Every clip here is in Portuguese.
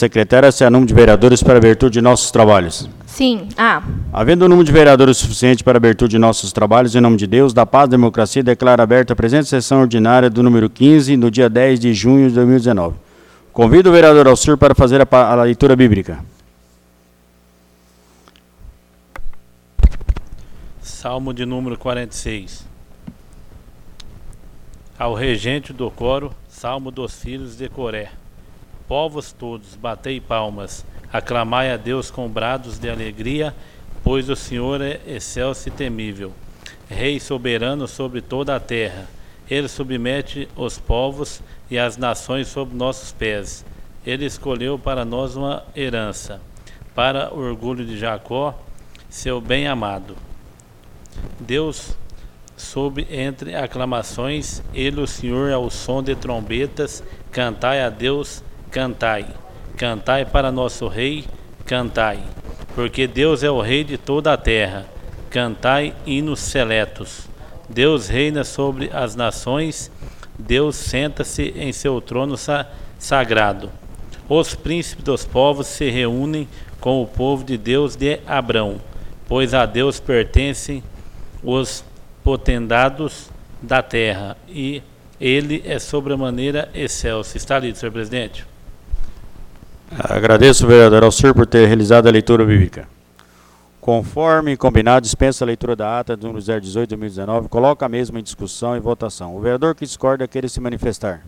Secretária, se há número de vereadores para abertura de nossos trabalhos. Sim, há. Havendo o número de vereadores suficiente para abertura de nossos trabalhos, em nome de Deus, da paz e da democracia, declaro aberta a presente sessão ordinária do número 15, no dia 10 de junho de 2019. Convido o vereador Alcir para fazer a leitura bíblica. Salmo de número 46. Ao regente do coro, Salmo dos filhos de Coré. Povos todos, batei palmas, aclamai a Deus com brados de alegria, pois o Senhor é excelso e temível. Rei soberano sobre toda a terra, Ele submete os povos e as nações sob nossos pés. Ele escolheu para nós uma herança, para o orgulho de Jacó, seu bem-amado. Deus soube entre aclamações, Ele, o Senhor, ao som de trombetas, cantai a Deus, cantai, cantai para nosso Rei, cantai, porque Deus é o Rei de toda a terra, cantai hinos seletos. Deus reina sobre as nações, Deus senta-se em seu trono sagrado. Os príncipes dos povos se reúnem com o povo de Deus de Abrão, pois a Deus pertencem os potendados da terra, e Ele é sobremaneira excelso. Está lido, senhor presidente. Agradeço, vereador Alcir, por ter realizado a leitura bíblica. Conforme combinado, dispensa a leitura da ata do número 018 de 2019, coloca a mesma em discussão e votação. O vereador que discorda queira se manifestar.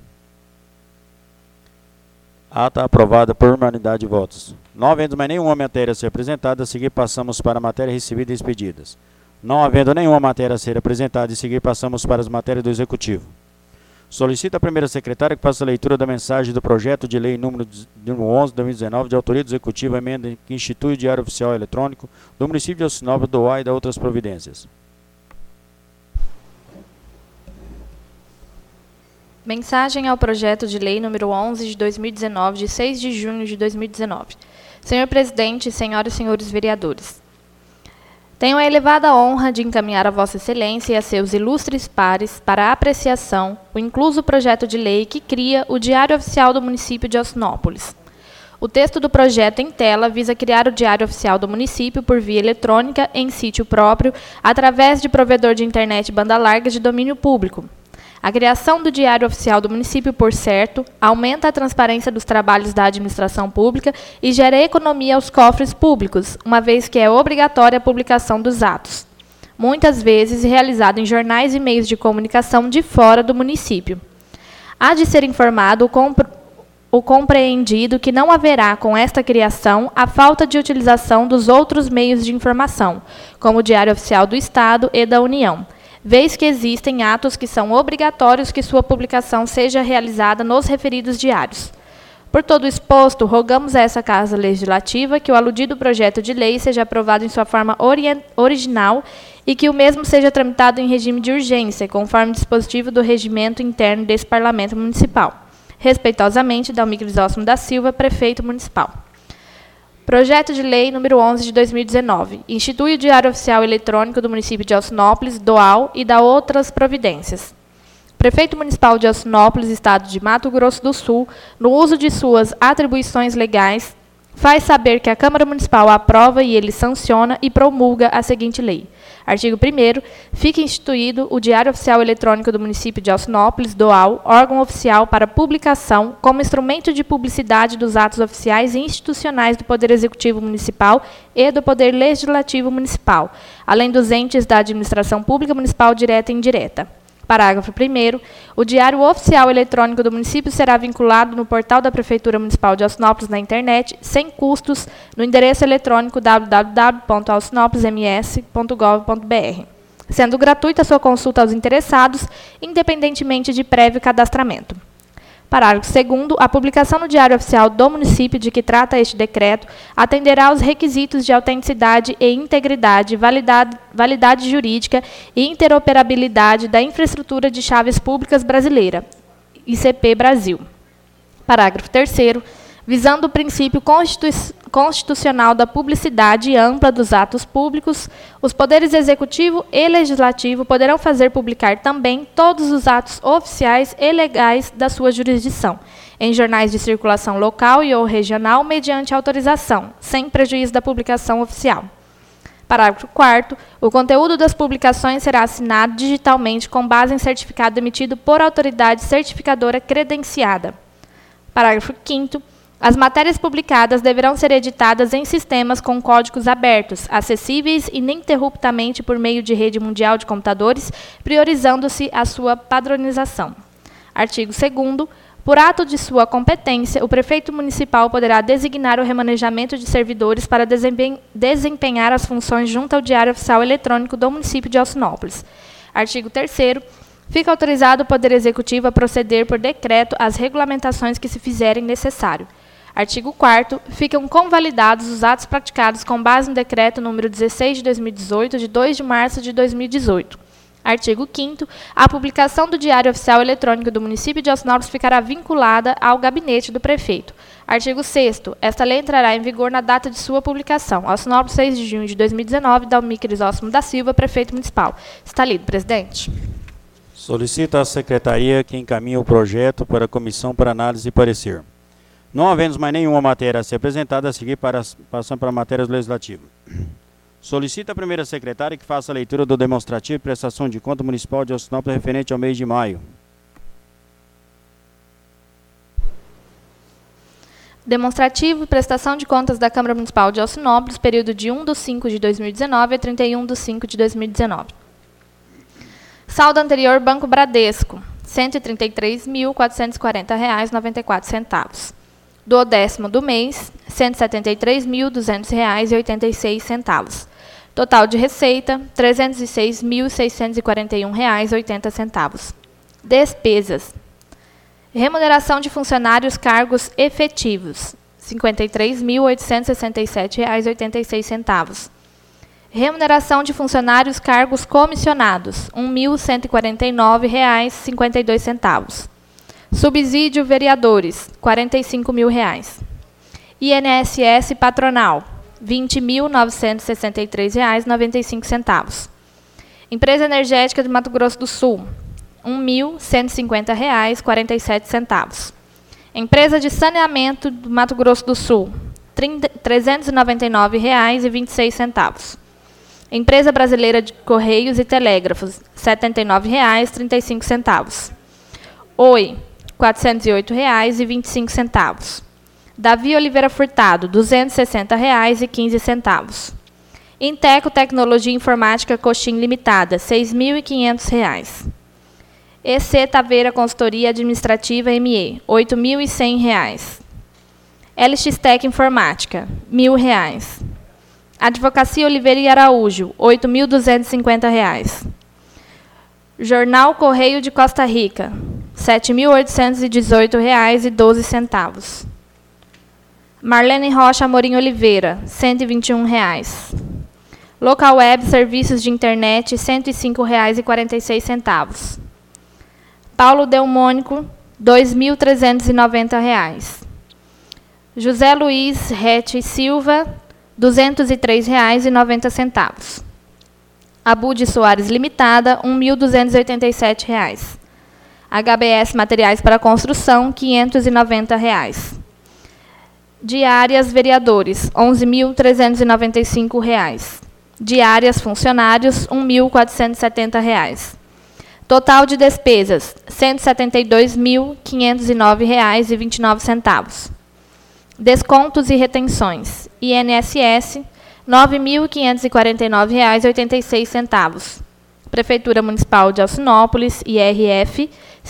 Ata aprovada por unanimidade de votos. Não havendo mais nenhuma matéria a ser apresentada, a seguir passamos para a matéria recebida e expedidas. Não havendo nenhuma matéria a ser apresentada, a seguir passamos para as matérias do Executivo. Solicita a primeira secretária que faça a leitura da mensagem do projeto de lei número 11 de 2019, de autoria do Executivo, emenda que institui o Diário Oficial Eletrônico do município de Alcinópolis, do UAI e da outras providências. Mensagem ao projeto de lei número 11 de 2019, de 6 de junho de 2019. Senhor presidente, senhoras e senhores vereadores. Tenho a elevada honra de encaminhar a Vossa Excelência e a seus ilustres pares para a apreciação o incluso projeto de lei que cria o Diário Oficial do município de Alcinópolis. O texto do projeto em tela visa criar o Diário Oficial do município por via eletrônica em sítio próprio, através de provedor de internet banda larga de domínio público. A criação do Diário Oficial do município, por certo, aumenta a transparência dos trabalhos da administração pública e gera economia aos cofres públicos, uma vez que é obrigatória a publicação dos atos, muitas vezes realizado em jornais e meios de comunicação de fora do município. Há de ser informado o compreendido que não haverá, com esta criação, a falta de utilização dos outros meios de informação, como o Diário Oficial do Estado e da União, vez que existem atos que são obrigatórios que sua publicação seja realizada nos referidos diários. Por todo o exposto, rogamos a essa Casa Legislativa que o aludido projeto de lei seja aprovado em sua forma original e que o mesmo seja tramitado em regime de urgência, conforme dispositivo do regimento interno desse Parlamento Municipal. Respeitosamente, Dalmi Crisóstomo da Silva, Prefeito Municipal. Projeto de Lei número 11 de 2019. Institui o Diário Oficial Eletrônico do município de Alcinópolis, DOAL e da outras providências. Prefeito Municipal de Alcinópolis, Estado de Mato Grosso do Sul, no uso de suas atribuições legais, faz saber que a Câmara Municipal aprova e ele sanciona e promulga a seguinte lei. Artigo 1º. Fica instituído o Diário Oficial Eletrônico do município de Alcinópolis, DOAL, órgão oficial para publicação como instrumento de publicidade dos atos oficiais e institucionais do Poder Executivo Municipal e do Poder Legislativo Municipal, além dos entes da administração pública municipal direta e indireta. Parágrafo 1º. O Diário Oficial Eletrônico do município será vinculado no portal da Prefeitura Municipal de Alcinópolis na internet, sem custos, no endereço eletrônico www.alcinopolisms.gov.br, sendo gratuita a sua consulta aos interessados, independentemente de prévio cadastramento. Parágrafo 2º. A publicação no Diário Oficial do município de que trata este decreto atenderá aos requisitos de autenticidade e integridade, validade jurídica e interoperabilidade da infraestrutura de chaves públicas brasileira, ICP Brasil. Parágrafo 3º. Visando o princípio constitucional da publicidade ampla dos atos públicos, os poderes executivo e legislativo poderão fazer publicar também todos os atos oficiais e legais da sua jurisdição, em jornais de circulação local e ou regional, mediante autorização, sem prejuízo da publicação oficial. Parágrafo 4º. O conteúdo das publicações será assinado digitalmente com base em certificado emitido por autoridade certificadora credenciada. Parágrafo 5º. As matérias publicadas deverão ser editadas em sistemas com códigos abertos, acessíveis ininterruptamente por meio de rede mundial de computadores, priorizando-se a sua padronização. Artigo 2º. Por ato de sua competência, o prefeito municipal poderá designar o remanejamento de servidores para desempenhar as funções junto ao Diário Oficial Eletrônico do município de Alcinópolis. Artigo 3º. Fica autorizado o Poder Executivo a proceder por decreto às regulamentações que se fizerem necessário. Artigo 4º. Ficam convalidados os atos praticados com base no decreto número 16 de 2018, de 2 de março de 2018. Artigo 5º. A publicação do Diário Oficial Eletrônico do município de Alcinópolis ficará vinculada ao gabinete do prefeito. Artigo 6º. Esta lei entrará em vigor na data de sua publicação. Alcinópolis, 6 de junho de 2019, Dalmi Crisóstomo da Silva, prefeito municipal. Está lido, presidente. Solicita à Secretaria que encaminhe o projeto para a Comissão para análise e parecer. Não havendo mais nenhuma matéria a ser apresentada, a seguir passando para a matéria legislativa. Solicita a primeira secretária que faça a leitura do demonstrativo de prestação de conta municipal de Alcinópolis referente ao mês de maio. Demonstrativo, prestação de contas da Câmara Municipal de Alcinópolis, período de 1/5 de 2019 a 31/5 de 2019. Saldo anterior, Banco Bradesco, R$ 133.440,94. Do 10º do mês, R$ 173.200,86. Total de receita, R$ 306.641,80. Despesas. Remuneração de funcionários cargos efetivos, R$ 53.867,86. Remuneração de funcionários cargos comissionados, R$ 1.149,52. Subsídio vereadores, R$ 45.000. INSS patronal, R$ 20.963,95. Empresa Energética de Mato Grosso do Sul, R$ 1.150,47. Empresa de Saneamento do Mato Grosso do Sul, R$ 399,26. Empresa Brasileira de Correios e Telégrafos, R$ 79,35. Oi, R$ 408,25. Davi Oliveira Furtado, R$ 260,15. Inteco Tecnologia Informática Coxim Limitada, R$ 6.500. EC Taveira Consultoria Administrativa ME, R$ 8.100. LX Tec Informática, R$ 1.000. Advocacia Oliveira e Araújo, R$ 8.250. Jornal Correio de Costa Rica, R$ 7.818,12. Marlene Rocha Amorim Oliveira, R$ 121,00. Local Web Serviços de Internet, R$ 105,46. Paulo Delmônico, R$ 2.390,00. José Luiz Rete Silva, R$ 203,90. Abud Soares Limitada, R$ 1.287,00. HBS Materiais para Construção, R$ 590,00. Diárias Vereadores, R$ 11.395,00. Diárias Funcionários, R$ 1.470,00. Total de despesas, R$ 172.509,29. Descontos e retenções. INSS, R$ 9.549,86. Prefeitura Municipal de Alcinópolis, IRF, R$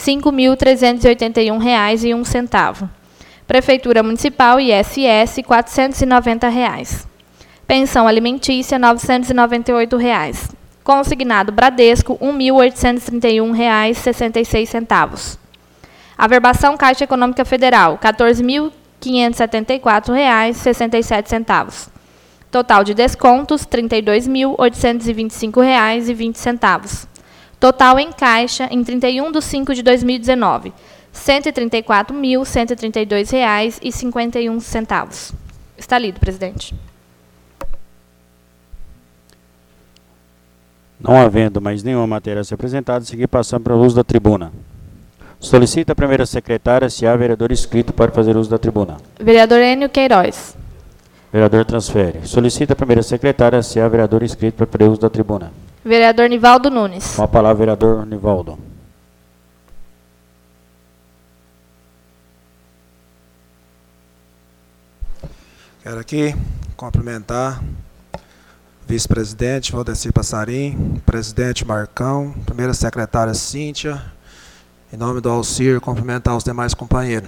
5.381,01. Prefeitura Municipal, ISS, R$ 490,00. Pensão alimentícia, R$ 998,00. Consignado Bradesco, R$ 1.831,66. Averbação Caixa Econômica Federal, R$ 14.574,67. Total de descontos, R$ 32.825,20. Total em caixa, em 31/5 de 2019, R$ 134.132,51. Está lido, presidente. Não havendo mais nenhuma matéria a ser apresentada, seguir passando para o uso da tribuna. Solicita a primeira secretária se há vereador inscrito para fazer uso da tribuna. Vereador Enio Queiroz. Vereador transfere. Solicita a primeira secretária se há vereador inscrito para fazer uso da tribuna. Vereador Nivaldo Nunes. Com a palavra, vereador Nivaldo. Quero aqui cumprimentar vice-presidente Valdeci Passarim, presidente Marcão, primeira secretária Cíntia, em nome do Alcir, cumprimentar os demais companheiros.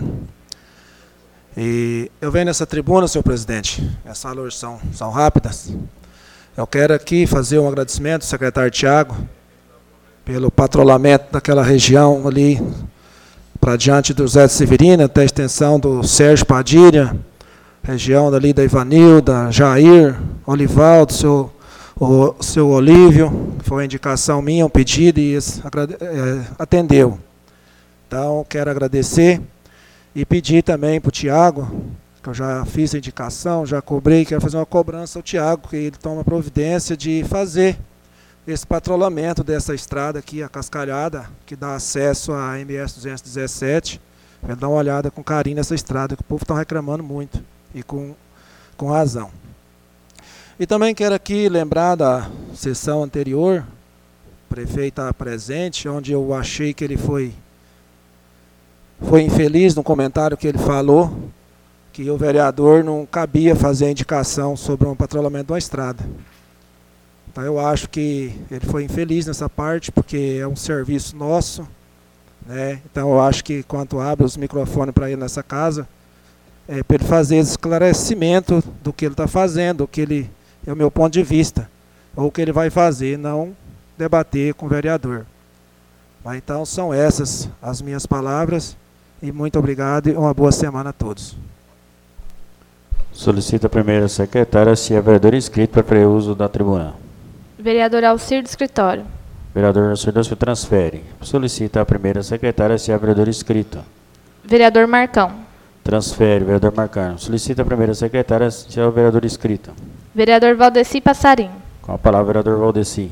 E eu venho nessa tribuna, senhor presidente, as falas são rápidas. Eu quero aqui fazer um agradecimento ao secretário Tiago pelo patrulhamento daquela região ali, para diante do Zé Severino, até a extensão do Sérgio Padilha, região dali da Ivanilda, Jair, Olivaldo, seu Olívio, foi uma indicação minha, um pedido, e atendeu. Então, quero agradecer e pedir também para o Tiago, que eu já fiz a indicação, já cobrei, quero fazer uma cobrança ao Tiago, que ele toma providência de fazer esse patrulhamento dessa estrada aqui, a Cascalhada, que dá acesso à MS 217, para dar uma olhada com carinho nessa estrada, que o povo está reclamando muito. E com razão. E também quero aqui lembrar da sessão anterior, o prefeito está presente, onde eu achei que ele foi infeliz no comentário que ele falou, que o vereador não cabia fazer a indicação sobre um patrulhamento de uma estrada. Então eu acho que ele foi infeliz nessa parte, porque é um serviço nosso, né? Então eu acho que quando abre os microfones para ele nessa casa, para ele fazer esclarecimento do que ele está fazendo, o que ele é o meu ponto de vista, ou o que ele vai fazer, não debater com o vereador. Mas então são essas as minhas palavras, e muito obrigado e uma boa semana a todos. Solicita a primeira secretária se há vereador inscrito para fazer uso da tribuna. Vereador Alcir do Escritório. Vereador Alcir do Escritório transfere. Solicita a primeira secretária se há vereador inscrito. Vereador Marcão. Transfere, vereador Marcano. Solicita a primeira secretária se é o vereador inscrito. Vereador Valdeci Passarim. Com a palavra, vereador Valdeci.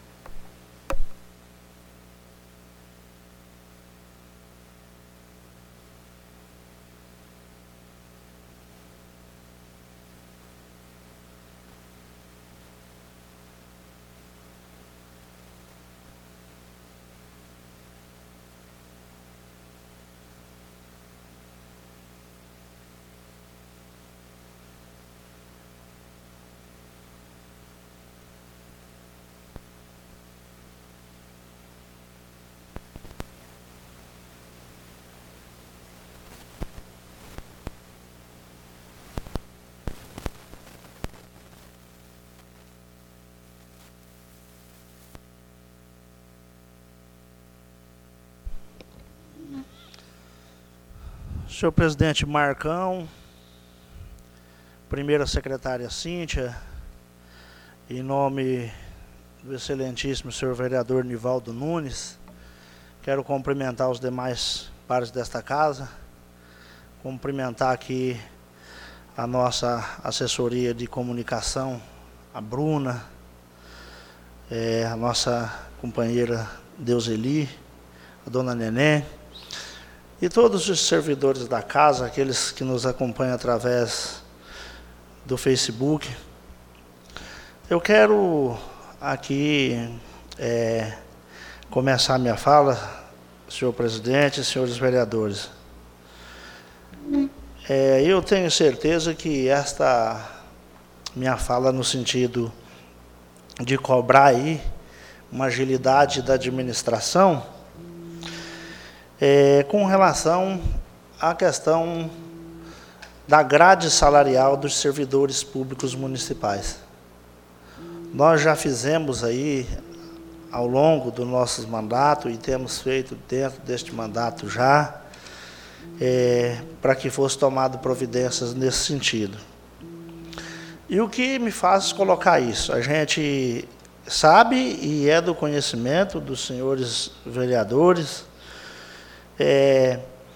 Senhor presidente Marcão, primeira secretária Cíntia, em nome do excelentíssimo senhor vereador Nivaldo Nunes, quero cumprimentar os demais pares desta casa, cumprimentar aqui a nossa assessoria de comunicação, a Bruna, a nossa companheira Deuseli, a dona Neném, e todos os servidores da casa, aqueles que nos acompanham através do Facebook. Eu quero aqui começar minha fala, senhor presidente e senhores vereadores. Eu tenho certeza que esta minha fala no sentido de cobrar aí uma agilidade da administração, com relação à questão da grade salarial dos servidores públicos municipais. Nós já fizemos aí, ao longo do nosso mandato, e temos feito dentro deste mandato já, para que fosse tomado providências nesse sentido. E o que me faz colocar isso? A gente sabe e é do conhecimento dos senhores vereadores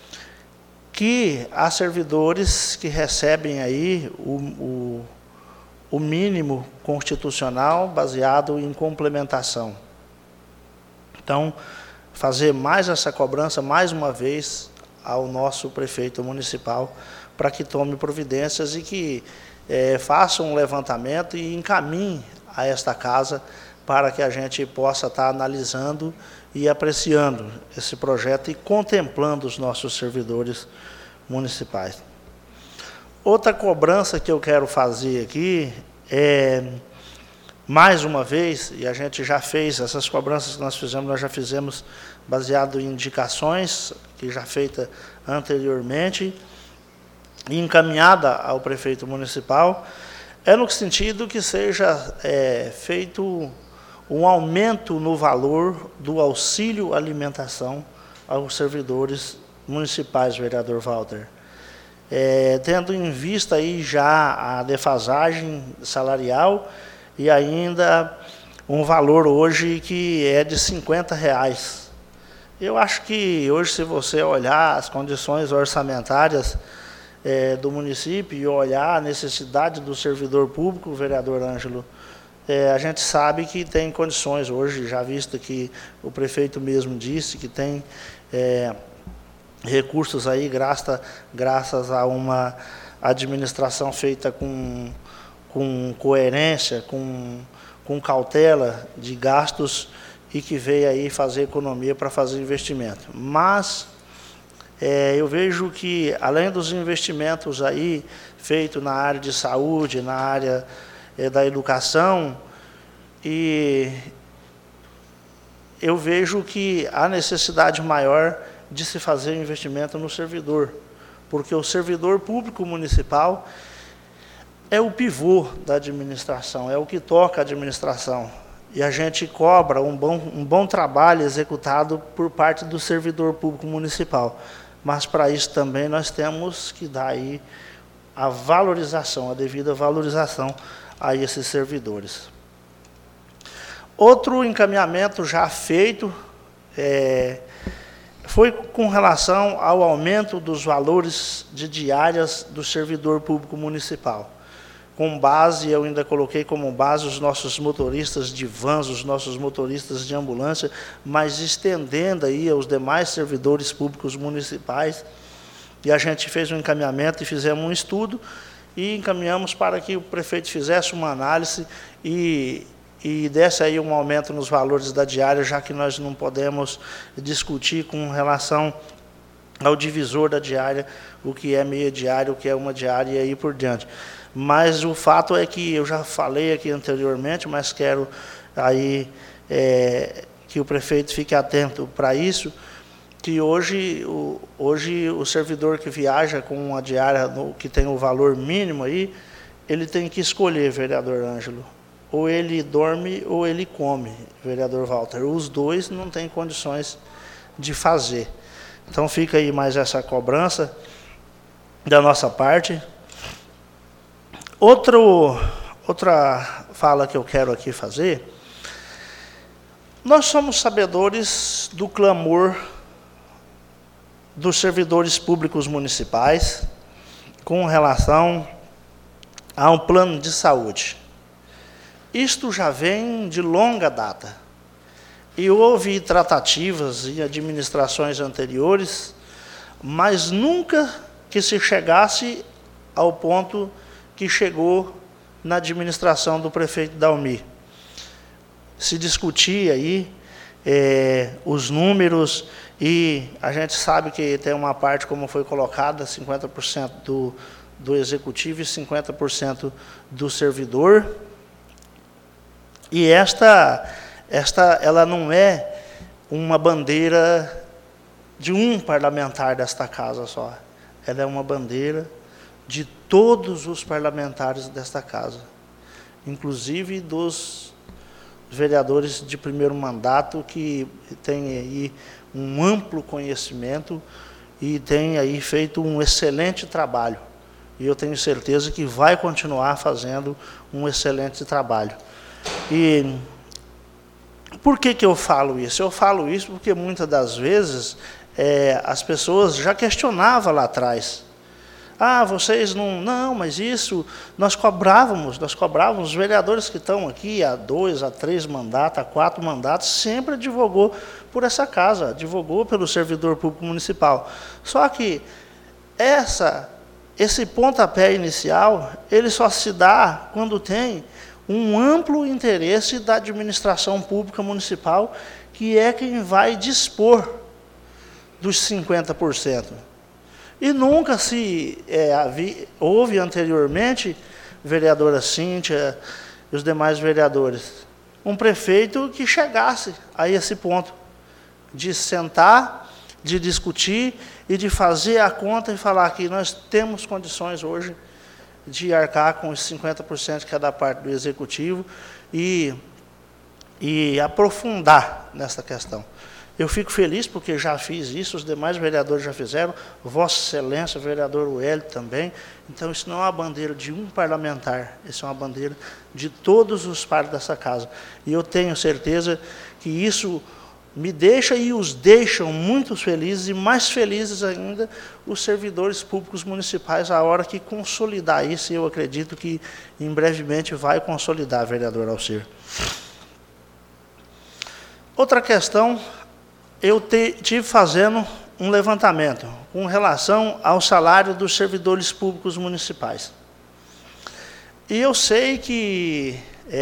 que há servidores que recebem aí o mínimo constitucional baseado em complementação. Então, fazer mais essa cobrança, mais uma vez, ao nosso prefeito municipal, para que tome providências e que faça um levantamento e encaminhe a esta casa para que a gente possa estar analisando e apreciando esse projeto e contemplando os nossos servidores municipais. Outra cobrança que eu quero fazer aqui é, mais uma vez, e a gente já fez, essas cobranças que nós já fizemos baseado em indicações, que já feita anteriormente, e encaminhada ao prefeito municipal, é no sentido que seja feito um aumento no valor do auxílio alimentação aos servidores municipais, vereador Walter. Tendo em vista aí já a defasagem salarial e ainda um valor hoje que é de R$50. Eu acho que hoje, se você olhar as condições orçamentárias do município e olhar a necessidade do servidor público, vereador Ângelo, a gente sabe que tem condições hoje, já visto que o prefeito mesmo disse que tem recursos aí graças a uma administração feita com coerência, com cautela de gastos e que veio aí fazer economia para fazer investimento. Mas eu vejo que, além dos investimentos aí feitos na área de saúde, na área da educação, e eu vejo que há necessidade maior de se fazer investimento no servidor, porque o servidor público municipal é o pivô da administração, é o que toca a administração. E a gente cobra um bom trabalho executado por parte do servidor público municipal. Mas, para isso também, nós temos que dar aí a valorização, a devida valorização a esses servidores. Outro encaminhamento já feito foi com relação ao aumento dos valores de diárias do servidor público municipal. Com base, eu ainda coloquei como base os nossos motoristas de vans, os nossos motoristas de ambulância, mas estendendo aí aos demais servidores públicos municipais. E a gente fez um encaminhamento e fizemos um estudo e encaminhamos para que o prefeito fizesse uma análise e desse aí um aumento nos valores da diária, já que nós não podemos discutir com relação ao divisor da diária, o que é meia diária, o que é uma diária e aí por diante. Mas o fato é que eu já falei aqui anteriormente, mas quero aí que o prefeito fique atento para isso, que hoje o servidor que viaja com uma diária que tem o valor mínimo aí, ele tem que escolher, vereador Ângelo, ou ele dorme ou ele come, vereador Walter. Os dois não têm condições de fazer. Então fica aí mais essa cobrança da nossa parte. Outra fala que eu quero aqui fazer, nós somos sabedores do clamor dos servidores públicos municipais com relação a um plano de saúde. Isto já vem de longa data, e houve tratativas em administrações anteriores, mas nunca que se chegasse ao ponto que chegou na administração do prefeito Dalmi. Se discutia aí os números, e a gente sabe que tem uma parte, como foi colocada, 50% do executivo e 50% do servidor. E esta ela não é uma bandeira de um parlamentar desta casa só. Ela é uma bandeira de todos os parlamentares desta casa, inclusive dos vereadores de primeiro mandato, que têm aí um amplo conhecimento e têm aí feito um excelente trabalho. E eu tenho certeza que vai continuar fazendo um excelente trabalho. E por que eu falo isso? Eu falo isso porque muitas das vezes as pessoas já questionavam lá atrás. Ah, vocês não, mas isso, nós cobrávamos, os vereadores que estão aqui há 2, há 3 mandatos, há 4 mandatos, sempre advogou por essa casa, advogou pelo servidor público municipal. Só que esse pontapé inicial, ele só se dá quando tem um amplo interesse da administração pública municipal, que é quem vai dispor dos 50%. E nunca houve anteriormente, vereadora Cíntia e os demais vereadores, um prefeito que chegasse a esse ponto de sentar, de discutir e de fazer a conta e falar que nós temos condições hoje de arcar com os 50% que é da parte do Executivo e aprofundar nessa questão. Eu fico feliz porque já fiz isso, os demais vereadores já fizeram, Vossa Excelência, o vereador Wellington também. Então, isso não é uma bandeira de um parlamentar, isso é uma bandeira de todos os pares dessa casa. E eu tenho certeza que isso me deixa e os deixam muito felizes, e mais felizes ainda os servidores públicos municipais, a hora que consolidar isso, e eu acredito que em brevemente vai consolidar, vereador Alcir. Outra questão, eu tive fazendo um levantamento com relação ao salário dos servidores públicos municipais. E eu sei que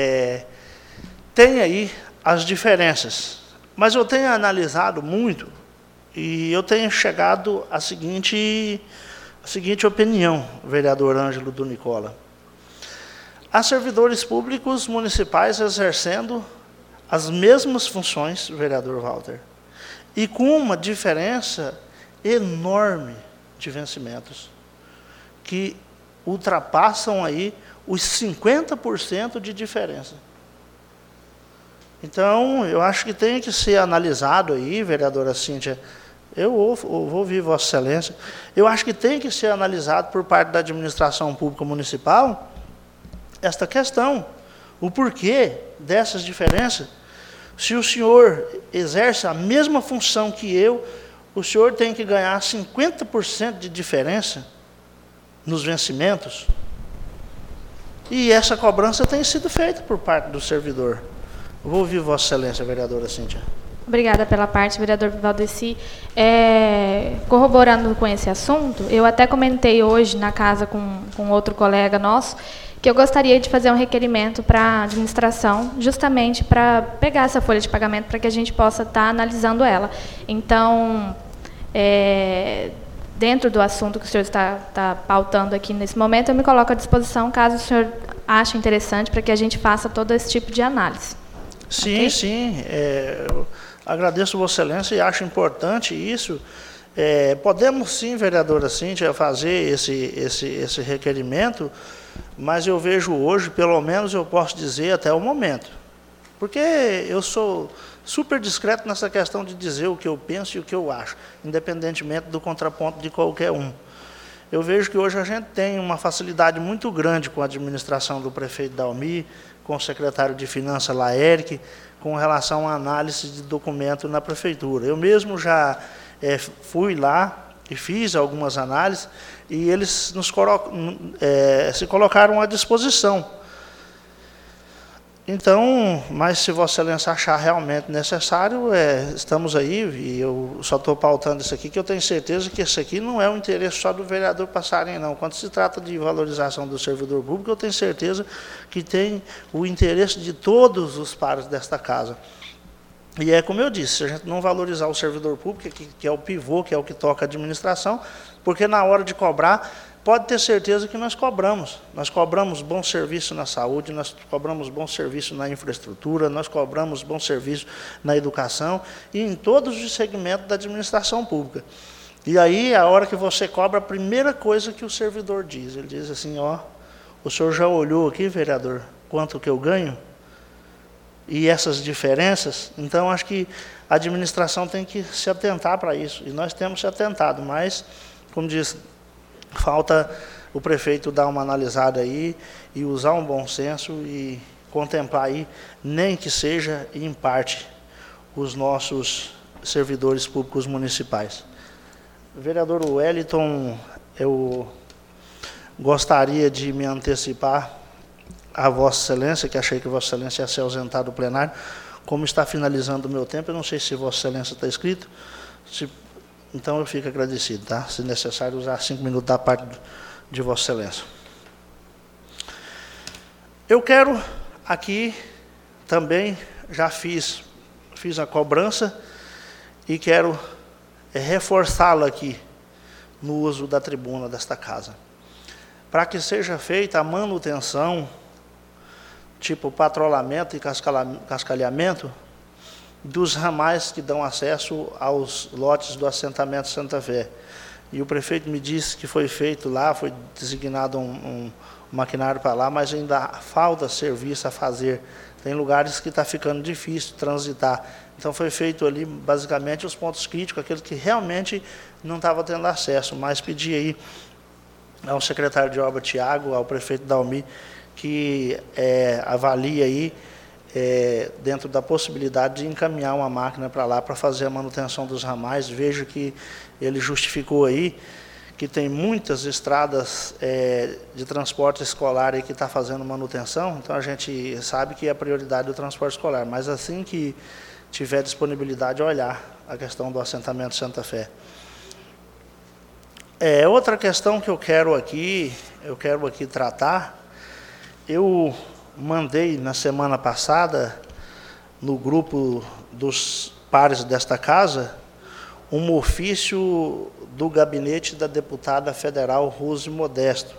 tem aí as diferenças, mas eu tenho analisado muito e eu tenho chegado à seguinte opinião, vereador Ângelo do Nicola. Há servidores públicos municipais exercendo as mesmas funções, vereador Walter, e com uma diferença enorme de vencimentos, que ultrapassam aí os 50% de diferença. Então, eu acho que tem que ser analisado aí, vereadora Cíntia, eu vou ouvir Vossa Excelência, eu acho que tem que ser analisado por parte da administração pública municipal esta questão, o porquê dessas diferenças. Se o senhor exerce a mesma função que eu, o senhor tem que ganhar 50% de diferença nos vencimentos. E essa cobrança tem sido feita por parte do servidor. Eu vou ouvir Vossa Excelência, vereadora Cíntia. Obrigada pela parte, vereador Valdeci. Corroborando com esse assunto, eu até comentei hoje na casa com outro colega nosso, que eu gostaria de fazer um requerimento para a administração, justamente para pegar essa folha de pagamento, para que a gente possa estar analisando ela. Então, dentro do assunto que o senhor está pautando aqui nesse momento, eu me coloco à disposição, caso o senhor ache interessante, para que a gente faça todo esse tipo de análise. Sim, okay? Sim. Eu agradeço Vossa Excelência e acho importante isso. Podemos sim, vereadora Cíntia, fazer esse requerimento, mas eu vejo hoje, pelo menos eu posso dizer até o momento, porque eu sou super discreto nessa questão de dizer o que eu penso e o que eu acho, independentemente do contraponto de qualquer um. Eu vejo que hoje a gente tem uma facilidade muito grande com a administração do prefeito Dalmi, com o secretário de Finanças, Laéric, com relação à análise de documento na prefeitura. Eu mesmo já fui lá e fiz algumas análises, e eles se colocaram à disposição. Então, mas se Vossa Excelência achar realmente necessário, estamos aí, e eu só estou pautando isso aqui, que eu tenho certeza que isso aqui não é um interesse só do vereador Passarinho, não. Quando se trata de valorização do servidor público, eu tenho certeza que tem o interesse de todos os pares desta casa. E é como eu disse, se a gente não valorizar o servidor público, que é o pivô, que é o que toca a administração, porque na hora de cobrar, pode ter certeza que nós cobramos. Nós cobramos bom serviço na saúde, nós cobramos bom serviço na infraestrutura, nós cobramos bom serviço na educação e em todos os segmentos da administração pública. E aí, a hora que você cobra, a primeira coisa que o servidor diz, ele diz assim, o senhor já olhou aqui, vereador, quanto que eu ganho? E essas diferenças, então acho que a administração tem que se atentar para isso, e nós temos se atentado, mas, como disse, falta o prefeito dar uma analisada aí e usar um bom senso e contemplar aí, nem que seja em parte, os nossos servidores públicos municipais. Vereador Wellington, eu gostaria de me antecipar a Vossa Excelência, que achei que Vossa Excelência ia se ausentar do plenário. Como está finalizando o meu tempo, eu não sei se Vossa Excelência está escrito, então eu fico agradecido, tá? Se necessário, usar 5 minutos da parte de Vossa Excelência. Eu quero aqui também, já fiz a cobrança e quero reforçá-la aqui no uso da tribuna desta casa, para que seja feita a manutenção, tipo patrulhamento e cascalhamento, dos ramais que dão acesso aos lotes do assentamento Santa Fé. E o prefeito me disse que foi feito lá, foi designado um maquinário para lá, mas ainda falta serviço a fazer. Tem lugares que está ficando difícil transitar. Então foi feito ali, basicamente, os pontos críticos, aqueles que realmente não estavam tendo acesso. Mas pedi aí ao secretário de obra, Tiago, ao prefeito Dalmi, que avalie aí, dentro da possibilidade de encaminhar uma máquina para lá para fazer a manutenção dos ramais. Vejo que ele justificou aí que tem muitas estradas de transporte escolar aí que está fazendo manutenção, então a gente sabe que é a prioridade do transporte escolar, mas assim que tiver disponibilidade, olhar a questão do assentamento Santa Fé. Outra questão que eu quero aqui tratar, eu mandei na semana passada, no grupo dos pares desta casa, um ofício do gabinete da deputada federal Rose Modesto,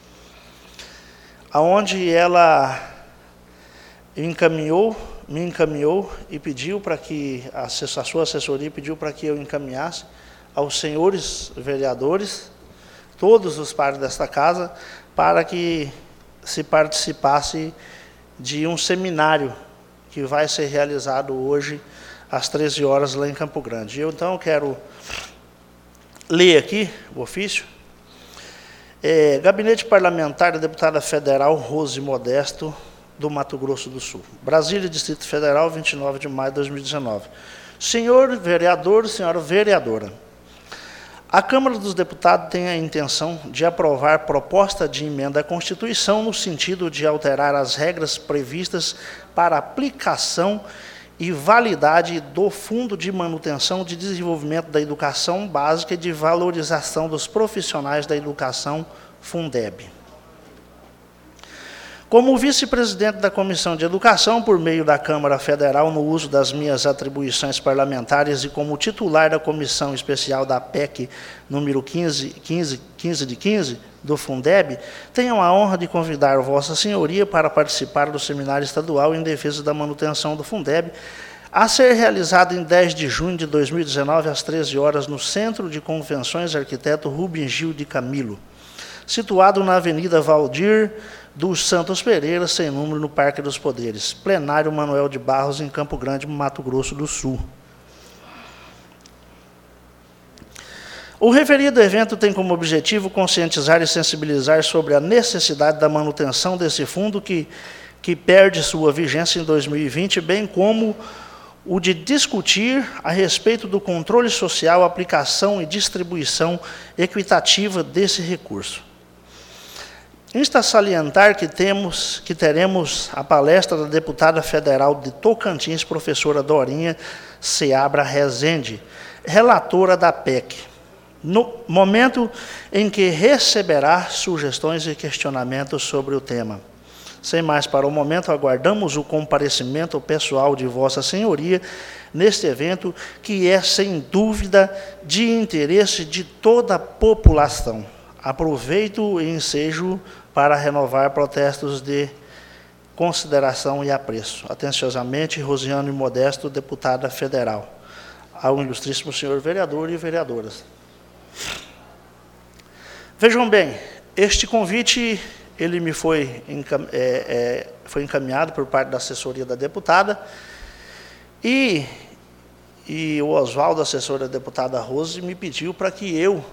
aonde ela me encaminhou e pediu para que, a sua assessoria pediu para que eu encaminhasse aos senhores vereadores, todos os pares desta casa, para que se participasse de um seminário que vai ser realizado hoje às 13 horas lá em Campo Grande. Então, eu quero ler aqui o ofício. Gabinete Parlamentar da Deputada Federal Rose Modesto, do Mato Grosso do Sul. Brasília, Distrito Federal, 29 de maio de 2019. Senhor vereador, senhora vereadora, a Câmara dos Deputados tem a intenção de aprovar proposta de emenda à Constituição no sentido de alterar as regras previstas para aplicação e validade do Fundo de Manutenção de Desenvolvimento da Educação Básica e de Valorização dos Profissionais da Educação, Fundeb. Como vice-presidente da Comissão de Educação, por meio da Câmara Federal, no uso das minhas atribuições parlamentares e como titular da Comissão Especial da PEC número 15 do Fundeb, tenho a honra de convidar Vossa Senhoria para participar do Seminário Estadual em Defesa da Manutenção do Fundeb, a ser realizado em 10 de junho de 2019, às 13 horas, no Centro de Convenções Arquiteto Rubem Gil de Camilo, situado na Avenida Valdir dos Santos Pereira, sem número, no Parque dos Poderes. Plenário Manuel de Barros, em Campo Grande, Mato Grosso do Sul. O referido evento tem como objetivo conscientizar e sensibilizar sobre a necessidade da manutenção desse fundo que perde sua vigência em 2020, bem como o de discutir a respeito do controle social, aplicação e distribuição equitativa desse recurso. Insta a salientar que teremos a palestra da deputada federal de Tocantins, professora Dorinha Seabra Rezende, relatora da PEC, no momento em que receberá sugestões e questionamentos sobre o tema. Sem mais para o momento, aguardamos o comparecimento pessoal de Vossa Senhoria neste evento, que é, sem dúvida, de interesse de toda a população. Aproveito e ensejo para renovar protestos de consideração e apreço. Atenciosamente, Rosiane Modesto, deputada federal. Ao ilustríssimo senhor vereador e vereadoras. Vejam bem, este convite ele me foi encaminhado por parte da assessoria da deputada e o Oswaldo, assessor da deputada Rose, me pediu para que eu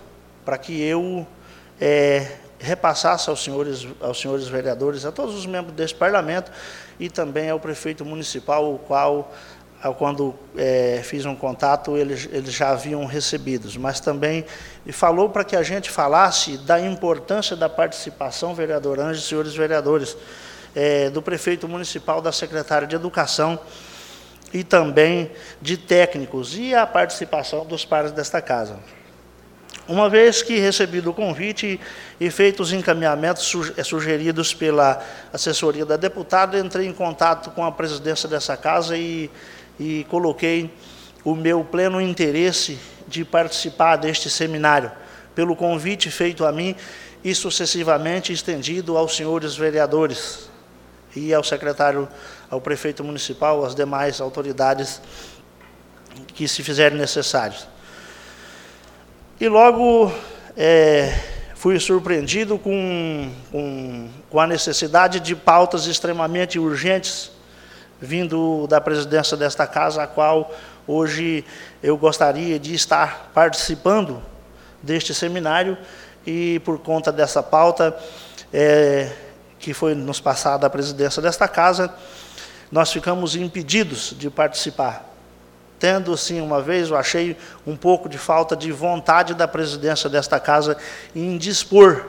repassasse aos senhores vereadores, a todos os membros desse parlamento e também ao prefeito municipal, o qual quando fiz um contato, eles já haviam recebidos, mas também falou para que a gente falasse da importância da participação, vereador Ângelo, senhores vereadores, do prefeito municipal, da secretária de Educação e também de técnicos e a participação dos pares desta casa. Uma vez que recebido o convite e feitos os encaminhamentos sugeridos pela assessoria da deputada, entrei em contato com a presidência dessa casa e coloquei o meu pleno interesse de participar deste seminário, pelo convite feito a mim e sucessivamente estendido aos senhores vereadores e ao secretário, ao prefeito municipal, às demais autoridades que se fizerem necessários. E logo fui surpreendido com a necessidade de pautas extremamente urgentes, vindo da presidência desta casa, a qual hoje eu gostaria de estar participando deste seminário, e por conta dessa pauta que foi nos passada à presidência desta casa, nós ficamos impedidos de participar. Tendo, sim, uma vez, eu achei um pouco de falta de vontade da presidência desta casa em dispor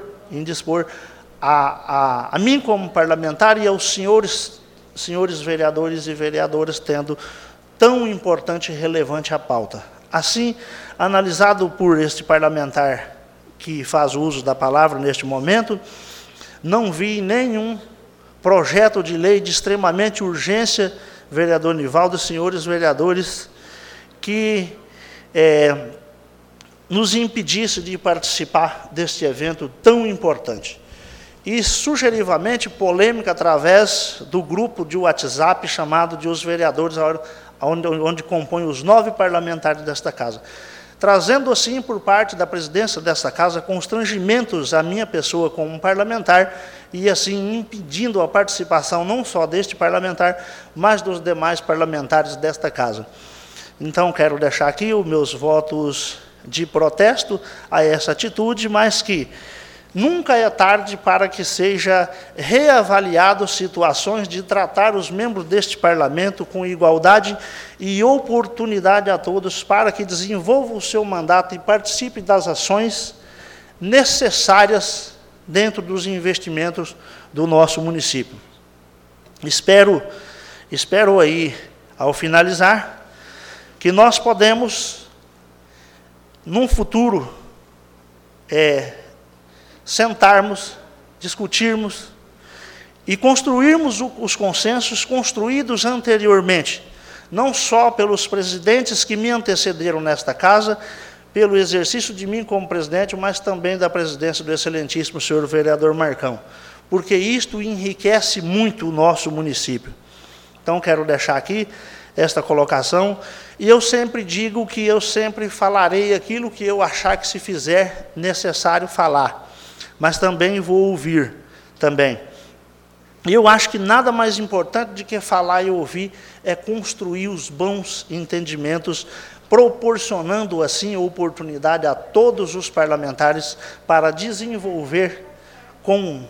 a mim como parlamentar e aos senhores vereadores e vereadoras, tendo tão importante e relevante a pauta. Assim, analisado por este parlamentar que faz uso da palavra neste momento, não vi nenhum projeto de lei de extremamente urgência, vereador Nivaldo, senhores vereadores, que nos impedisse de participar deste evento tão importante. E, sugerivamente, polêmica através do grupo de WhatsApp chamado de Os Vereadores, onde compõem os 9 parlamentares desta casa. Trazendo, assim, por parte da presidência desta casa, constrangimentos à minha pessoa como parlamentar e, assim, impedindo a participação não só deste parlamentar, mas dos demais parlamentares desta casa. Então, quero deixar aqui os meus votos de protesto a essa atitude, mas que nunca é tarde para que seja reavaliado situações de tratar os membros deste parlamento com igualdade e oportunidade a todos para que desenvolvam o seu mandato e participem das ações necessárias dentro dos investimentos do nosso município. Espero aí, ao finalizar, que nós podemos, num futuro, sentarmos, discutirmos e construirmos os consensos construídos anteriormente, não só pelos presidentes que me antecederam nesta casa, pelo exercício de mim como presidente, mas também da presidência do excelentíssimo senhor vereador Marcão, porque isto enriquece muito o nosso município. Então, quero deixar aqui esta colocação, e eu sempre digo que eu sempre falarei aquilo que eu achar que se fizer necessário falar, mas também vou ouvir também. E eu acho que nada mais importante do que falar e ouvir é construir os bons entendimentos, proporcionando assim a oportunidade a todos os parlamentares para desenvolver com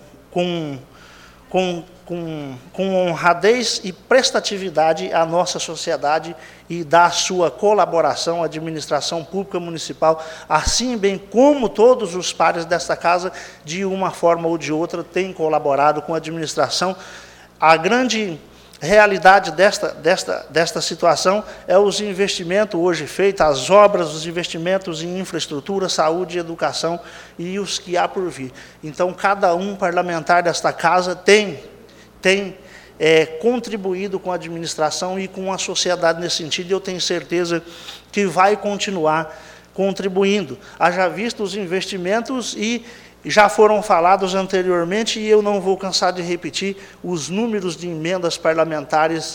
honradez e prestatividade a nossa sociedade e dar sua colaboração à administração pública municipal, assim bem como todos os pares desta casa, de uma forma ou de outra, têm colaborado com a administração. A grande realidade desta situação é os investimentos hoje feitos, as obras, os investimentos em infraestrutura, saúde e educação e os que há por vir. Então, cada um parlamentar desta casa tem contribuído com a administração e com a sociedade nesse sentido, e eu tenho certeza que vai continuar contribuindo. Haja visto os investimentos e já foram falados anteriormente, e eu não vou cansar de repetir os números de emendas parlamentares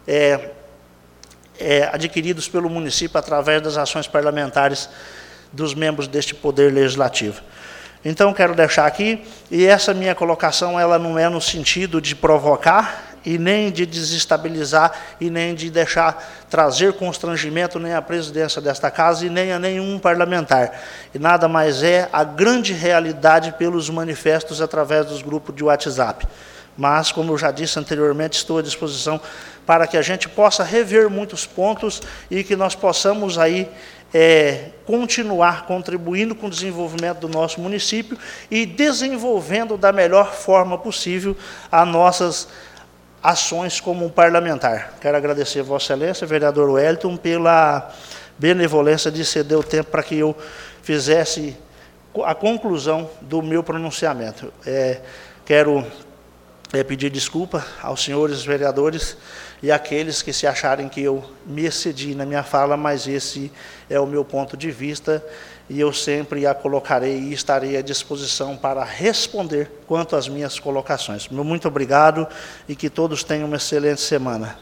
adquiridos pelo município através das ações parlamentares dos membros deste Poder Legislativo. Então, quero deixar aqui, e essa minha colocação, ela não é no sentido de provocar, e nem de desestabilizar, e nem de trazer constrangimento nem à presidência desta casa, e nem a nenhum parlamentar. E nada mais é a grande realidade pelos manifestos através dos grupos de WhatsApp. mas, como eu já disse anteriormente, estou à disposição para que a gente possa rever muitos pontos e que nós possamos aí continuar contribuindo com o desenvolvimento do nosso município e desenvolvendo da melhor forma possível as nossas ações como um parlamentar. Quero agradecer a Vossa Excelência, vereador Wellington, pela benevolência de ceder o tempo para que eu fizesse a conclusão do meu pronunciamento. Quero pedir desculpa aos senhores vereadores e àqueles que se acharem que eu me excedi na minha fala, mas esse é o meu ponto de vista e eu sempre a colocarei e estarei à disposição para responder quanto às minhas colocações. Muito obrigado e que todos tenham uma excelente semana.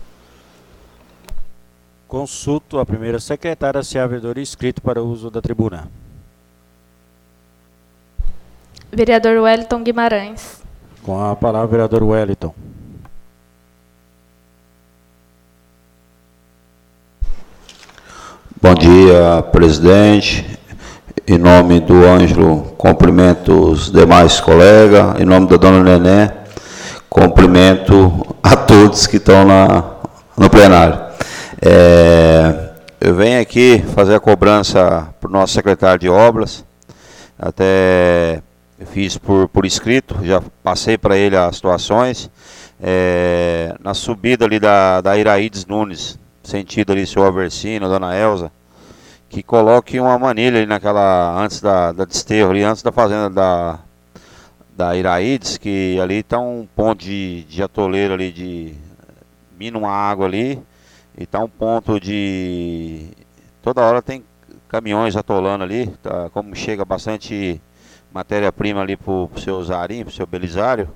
Consulto a primeira secretária se há vereador inscrito para o uso da tribuna. Vereador Wellington Guimarães. Com a palavra, vereador Wellington. Bom dia, presidente. Em nome do Ângelo, cumprimento os demais colegas. Em nome da dona Nené, cumprimento a todos que estão no plenário. Eu venho aqui fazer a cobrança para o nosso secretário de obras. Até fiz por escrito, já passei para ele as situações. Na subida ali da Iraídes Nunes, sentido ali seu Alversino, dona Elza, que coloque uma manilha ali naquela, antes da desterro, ali, antes da fazenda da Iraídes, que ali está um ponto de atoleiro ali, de mina uma água ali, e está um ponto de, toda hora tem caminhões atolando ali, tá, como chega bastante matéria-prima ali para o seu Zarim, para o seu Belisário,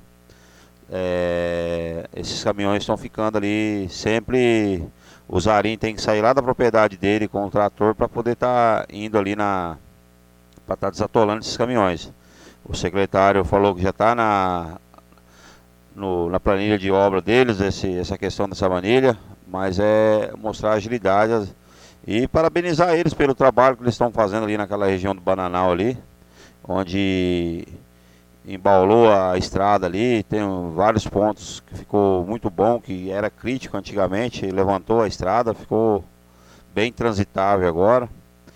esses caminhões estão ficando ali sempre. O Zarim tem que sair lá da propriedade dele com o trator para poder estar indo ali para estar desatolando esses caminhões. O secretário falou que já está na planilha de obra deles, essa questão dessa manilha, mas mostrar agilidade e parabenizar eles pelo trabalho que eles estão fazendo ali naquela região do Bananal ali, onde embaulou a estrada ali, tem vários pontos que ficou muito bom, que era crítico antigamente, levantou a estrada, ficou bem transitável agora.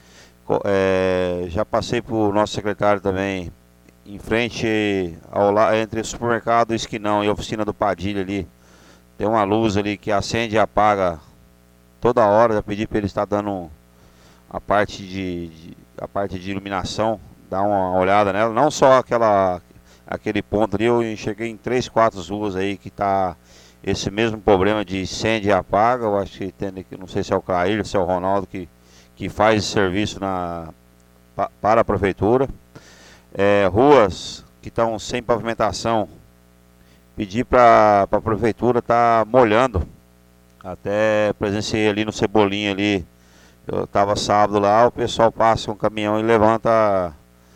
Já passei para o nosso secretário também, em frente, entre o supermercado Esquinão e a oficina do Padilha ali, tem uma luz ali que acende e apaga toda hora, já pedi para ele estar dando a parte de iluminação, dar uma olhada nela, não só aquele ponto ali, eu enxerguei em 3, 4 ruas aí que está esse mesmo problema de incêndio e apaga. Eu acho que tem, não sei se é o Caílio, se é o Ronaldo que faz esse serviço para a prefeitura. Ruas que estão sem pavimentação, pedi para a prefeitura estar molhando. Até presenciei ali no Cebolinha ali, eu estava sábado lá, o pessoal passa com um caminhão e levanta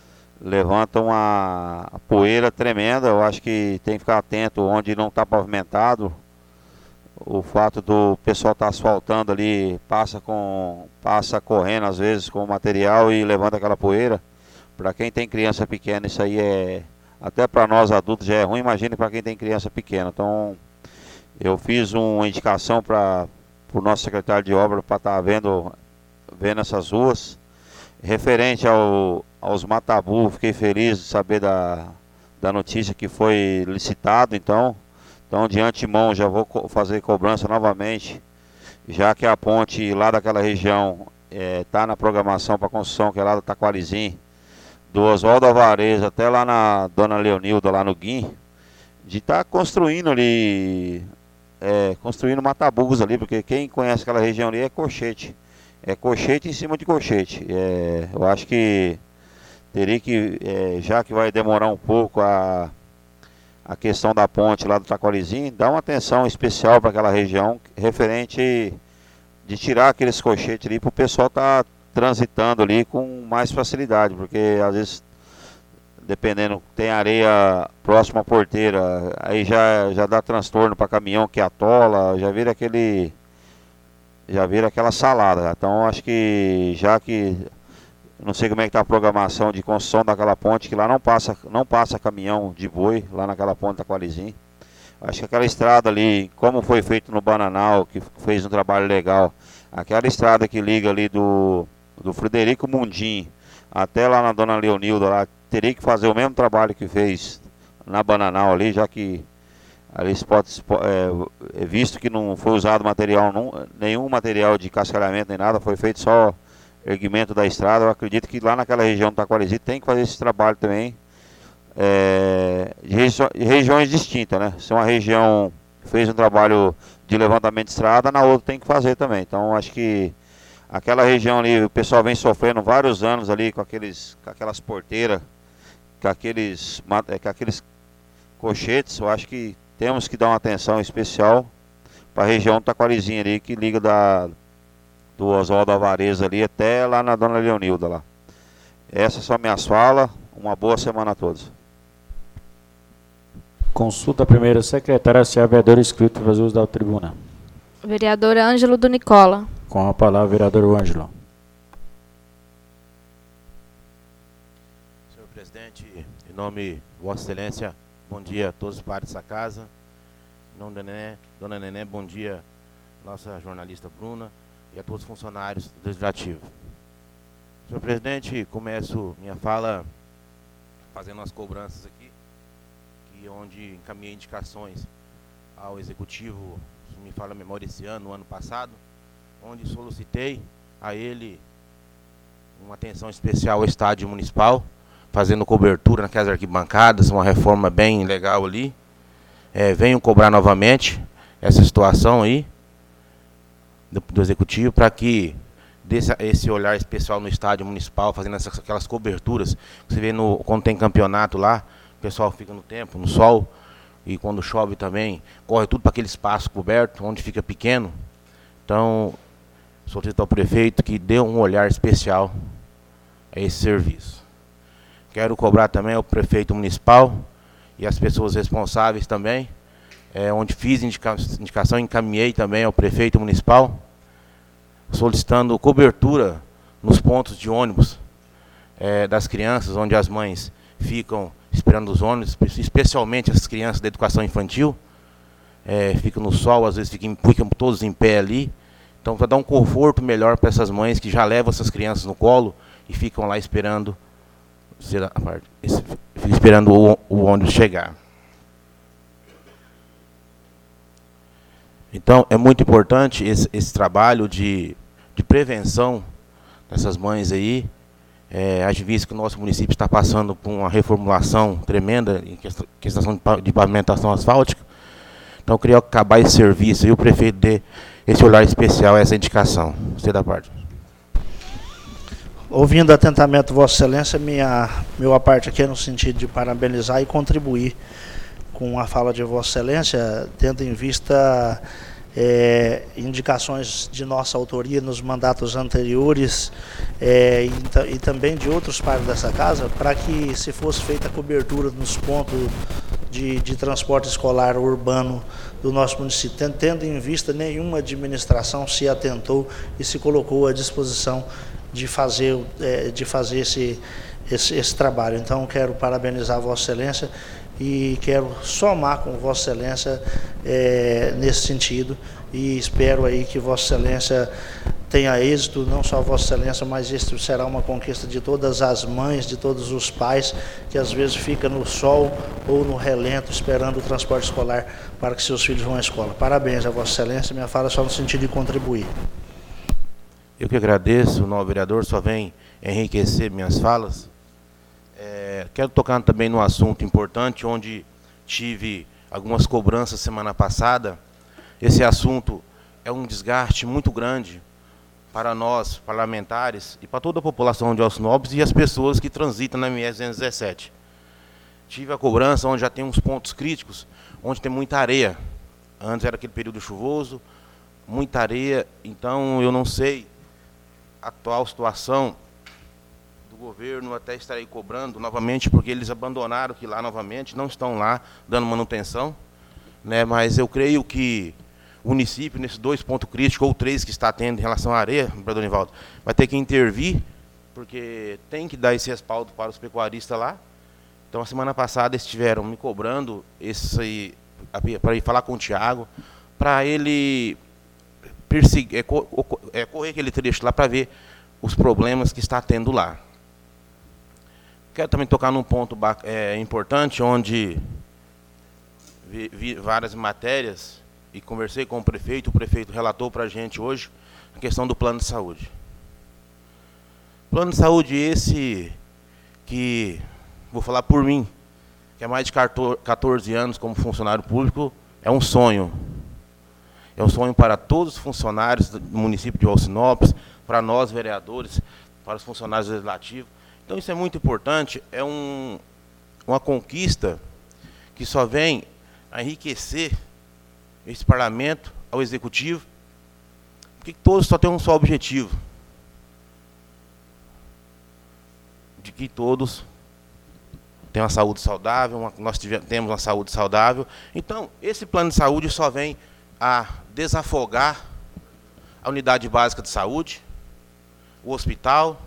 uma poeira tremenda. Eu acho que tem que ficar atento onde não está pavimentado. O fato do pessoal estar asfaltando ali, passa correndo às vezes com o material e levanta aquela poeira. Para quem tem criança pequena, isso aí até para nós adultos já é ruim, imagine para quem tem criança pequena. Então eu fiz uma indicação para o nosso secretário de obra para estar vendo essas ruas. Referente aos Matabu, fiquei feliz de saber da notícia que foi licitado, então de antemão já vou fazer cobrança novamente, já que a ponte lá daquela região está na programação para construção, que é lá do Taquarizim, do Oswaldo Alvarez até lá na Dona Leonilda, lá no Guim, de estar construindo ali, construindo Matabus ali, porque quem conhece aquela região ali é Cochete. É cochete em cima de cochete. Eu acho que teria que, já que vai demorar um pouco a questão da ponte lá do Taquarizinho, dar uma atenção especial para aquela região, referente de tirar aqueles cochetes ali para o pessoal estar transitando ali com mais facilidade, porque às vezes, dependendo, tem areia próxima à porteira, aí já dá transtorno para caminhão que atola, já vira aquela salada. Então acho que, já que não sei como é que está a programação de construção daquela ponte, que lá não passa caminhão de boi lá naquela ponte da Qualizim. Acho que aquela estrada ali, como foi feito no Bananal, que fez um trabalho legal, aquela estrada que liga ali do Frederico Mundim até lá na Dona Leonilda, lá, teria que fazer o mesmo trabalho que fez na Bananal ali, já que ali visto que não foi usado material, nenhum material de cascalhamento nem nada, foi feito só erguimento da estrada. Eu acredito que lá naquela região do Taquarizi tem que fazer esse trabalho também, de regiões distintas, né? Se uma região fez um trabalho de levantamento de estrada, na outra tem que fazer também. Então acho que aquela região ali, o pessoal vem sofrendo vários anos ali com aquelas porteiras, com aqueles cochetes. Eu acho que temos que dar uma atenção especial para a região do Taquarizinho ali, que liga do Oswaldo Alvarez ali até lá na Dona Leonilda lá. Essas são minhas falas. Uma boa semana a todos. Consulta a primeira secretária se há vereador inscrito para fazer uso da tribuna. Vereador Ângelo do Nicola. Com a palavra, vereador Ângelo. Senhor presidente, em nome de Vossa Excelência, bom dia a todos os pares dessa casa. Em nome da Dona Nené, bom dia, nossa jornalista Bruna e a todos os funcionários do Legislativo. Senhor presidente, começo minha fala fazendo as cobranças aqui, onde encaminhei indicações ao Executivo, se me fala a memória, esse ano, no ano passado, onde solicitei a ele uma atenção especial ao estádio municipal, fazendo cobertura naquelas arquibancadas, uma reforma bem legal ali. Venho cobrar novamente essa situação aí do Executivo para que dê esse olhar especial no estádio municipal, fazendo aquelas coberturas. Você vê quando tem campeonato lá, o pessoal fica no tempo, no sol, e quando chove também, corre tudo para aquele espaço coberto, onde fica pequeno. Então, solicito ao prefeito que dê um olhar especial a esse serviço. Quero cobrar também ao prefeito municipal e as pessoas responsáveis também, onde fiz indicação, encaminhei também ao prefeito municipal, solicitando cobertura nos pontos de ônibus das crianças, onde as mães ficam esperando os ônibus, especialmente as crianças da educação infantil, ficam no sol, às vezes ficam todos em pé ali. Então, para dar um conforto melhor para essas mães que já levam essas crianças no colo e ficam lá esperando o ônibus chegar. Então, é muito importante esse trabalho de prevenção dessas mães aí. Haja visto que o nosso município está passando por uma reformulação tremenda em questão de pavimentação asfáltica. Então, eu queria acabar esse serviço e o prefeito dê esse olhar especial a essa indicação. Você da parte. Ouvindo atentamente Vossa Excelência, minha parte aqui é no sentido de parabenizar e contribuir com a fala de Vossa Excelência, tendo em vista indicações de nossa autoria nos mandatos anteriores e também de outros pares dessa casa, para que se fosse feita a cobertura nos pontos de transporte escolar urbano do nosso município, tendo em vista nenhuma administração se atentou e se colocou à disposição de fazer esse trabalho. Então, quero parabenizar Vossa Excelência e quero somar com Vossa Excelência nesse sentido, e espero aí que Vossa Excelência tenha êxito, não só Vossa Excelência, mas isso será uma conquista de todas as mães, de todos os pais, que às vezes ficam no sol ou no relento esperando o transporte escolar para que seus filhos vão à escola. Parabéns a Vossa Excelência, minha fala é só no sentido de contribuir. Eu que agradeço, o novo vereador só vem enriquecer minhas falas. Quero tocar também num assunto importante, onde tive algumas cobranças semana passada. Esse assunto é um desgaste muito grande para nós, parlamentares, e para toda a população de Alcinópolis e as pessoas que transitam na MS 217. Tive a cobrança onde já tem uns pontos críticos, onde tem muita areia. Antes era aquele período chuvoso, muita areia, então eu não sei a atual situação do governo, até estarei cobrando novamente, porque eles abandonaram aqui lá novamente, não estão lá dando manutenção, né? Mas eu creio que o município, nesses 2 pontos críticos, ou 3 que está tendo em relação à areia, vereador Nivaldo, vai ter que intervir, porque tem que dar esse respaldo para os pecuaristas lá. Então, a semana passada, eles estiveram me cobrando para ir falar com o Thiago, para ele perseguir, correr aquele trecho lá para ver os problemas que está tendo lá. Quero também tocar num ponto importante, onde vi várias matérias e conversei com o prefeito relatou para a gente hoje a questão do plano de saúde. Plano de saúde esse que, vou falar por mim, que há mais de 14 anos como funcionário público, é um sonho. É um sonho para todos os funcionários do município de Alcinópolis, para nós vereadores, para os funcionários legislativos. Então isso é muito importante, é uma conquista que só vem a enriquecer esse parlamento ao executivo, porque todos só têm um só objetivo, de que todos tenham uma saúde saudável, nós temos uma saúde saudável. Então, esse plano de saúde só vem a desafogar a unidade básica de saúde, o hospital,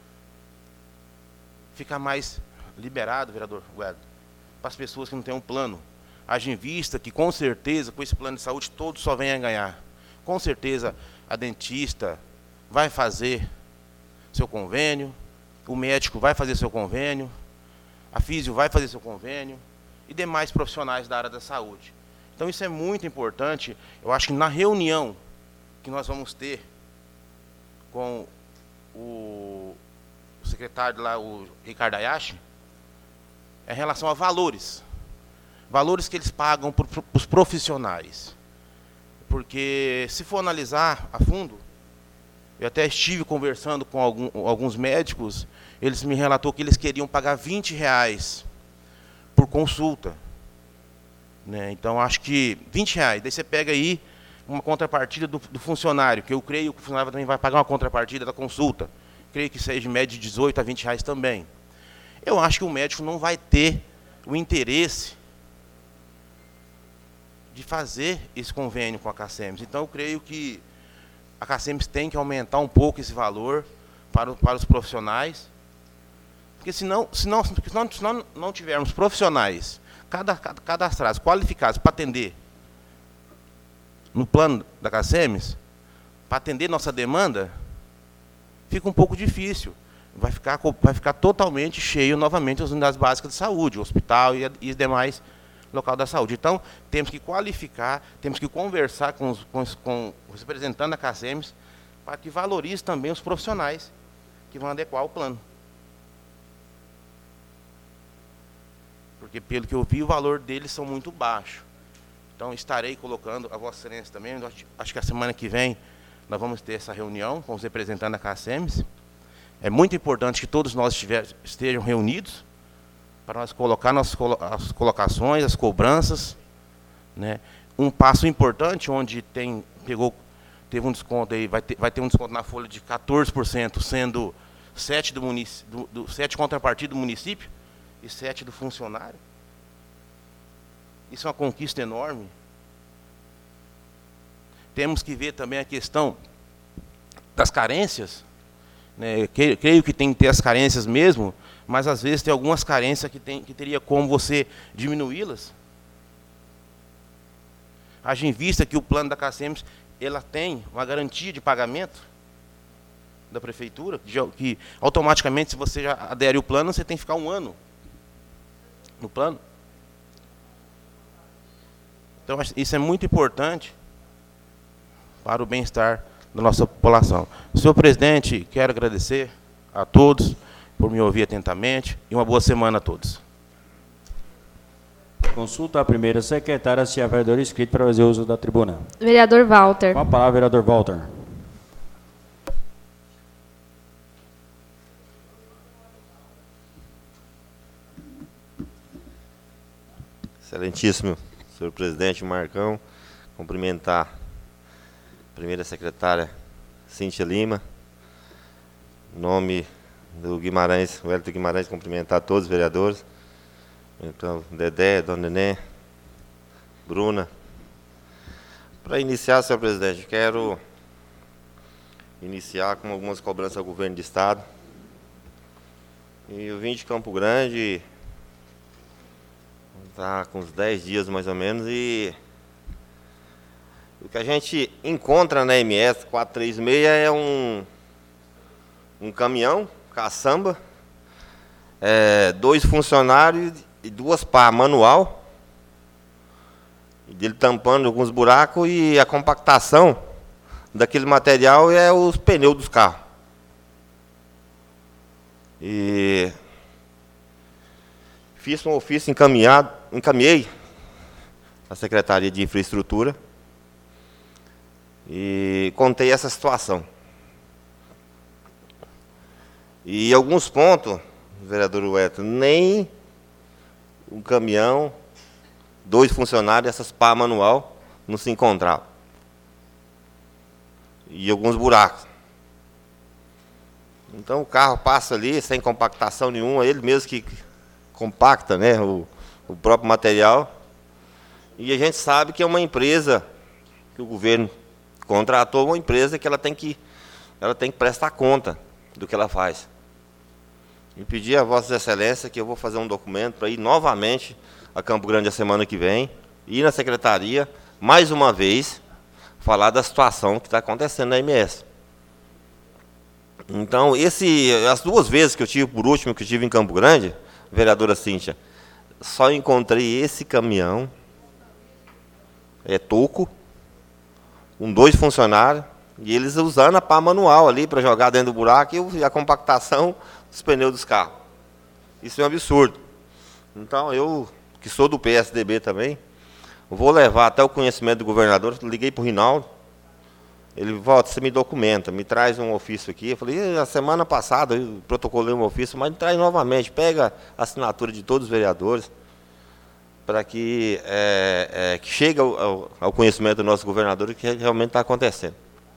ficar mais liberado, vereador Guedes, para as pessoas que não têm um plano. Haja em vista que, com certeza, com esse plano de saúde, todos só vêm a ganhar. Com certeza, a dentista vai fazer seu convênio, o médico vai fazer seu convênio, a físio vai fazer seu convênio e demais profissionais da área da saúde. Então, isso é muito importante. Eu acho que na reunião que nós vamos ter com o secretário lá, o Ricardo Ayashi, é em relação a valores. Valores que eles pagam para os profissionais. Porque, se for analisar a fundo, eu até estive conversando com alguns médicos, eles me relatou que eles queriam pagar R$20 por consulta. Né? Então, acho que R$20, daí você pega aí uma contrapartida do funcionário, que eu creio que o funcionário também vai pagar uma contrapartida da consulta. Creio que seja de média de R$18 a R$20 também. Eu acho que o médico não vai ter o interesse de fazer esse convênio com a CACEMS. Então, eu creio que a CACEMS tem que aumentar um pouco esse valor para os profissionais, porque se não tivermos profissionais cadastrados, qualificados para atender no plano da CACEMS, para atender nossa demanda, fica um pouco difícil. Vai ficar totalmente cheio novamente as unidades básicas de saúde, o hospital e demais local da saúde. Então, temos que qualificar, temos que conversar com os representantes da CACEMS para que valorize também os profissionais que vão adequar o plano. Porque, pelo que eu vi, o valor deles são muito baixo. Então, estarei colocando a Vossa Excelência também, acho que a semana que vem nós vamos ter essa reunião com os representantes da CACEMS. É muito importante que todos nós estejam reunidos para nós colocar as colocações, as cobranças, né? Um passo importante onde teve um desconto aí, vai ter um desconto na folha de 14%, sendo 7 7 contrapartidas do município e 7 do funcionário. Isso é uma conquista enorme. Temos que ver também a questão das carências, né? Creio que tem que ter as carências mesmo, mas às vezes tem algumas carências que teria como você diminuí-las. Haja em vista que o plano da CACEMS, ela tem uma garantia de pagamento da prefeitura, que automaticamente, se você já adere ao plano, você tem que ficar 1 ano no plano. Então, isso é muito importante para o bem-estar da nossa população. Senhor presidente, quero agradecer a todos por me ouvir atentamente e uma boa semana a todos. Consulta a primeira secretária se há vereador inscrito para fazer uso da tribuna. Vereador Walter. Com a palavra, vereador Walter. Excelentíssimo senhor presidente Marcão, cumprimentar a primeira secretária Cíntia Lima, em nome do Guimarães, o Wellington Guimarães, cumprimentar todos os vereadores, então, Dedé, Dona Nenê, Bruna. Para iniciar, senhor presidente, quero iniciar com algumas cobranças ao governo do Estado. E eu vim de Campo Grande, Está com uns 10 dias mais ou menos, e o que a gente encontra na MS 436 é um caminhão, caçamba, 2 funcionários e 2 pá manual, e dele tampando alguns buracos, e a compactação daquele material é os pneus dos carros. E fiz um ofício encaminhei à Secretaria de Infraestrutura e contei essa situação. E alguns pontos, vereador Wellington, nem um caminhão, 2 funcionários, essas pá manual, não se encontravam. E alguns buracos. Então o carro passa ali sem compactação nenhuma, ele mesmo que compacta, né, o próprio material. E a gente sabe que é uma empresa que o governo contratou, uma empresa que ela tem que prestar conta do que ela faz. E pedir a Vossas Excelências que eu vou fazer um documento para ir novamente a Campo Grande a semana que vem, ir na secretaria, mais uma vez, falar da situação que está acontecendo na MS. Então, as 2 vezes que eu tive, por último, que eu tive em Campo Grande, vereadora Cíntia, só encontrei esse caminhão, toco, com 2 funcionários, e eles usando a pá manual ali para jogar dentro do buraco e a compactação dos pneus dos carros. Isso é um absurdo. Então, eu, que sou do PSDB também, vou levar até o conhecimento do governador. Liguei para o Rinaldo, ele volta, você me documenta, me traz um ofício aqui. Eu falei, a semana passada eu protocolei um ofício, mas traz novamente, pega a assinatura de todos os vereadores, para que chegue ao conhecimento do nosso governador o que realmente está acontecendo.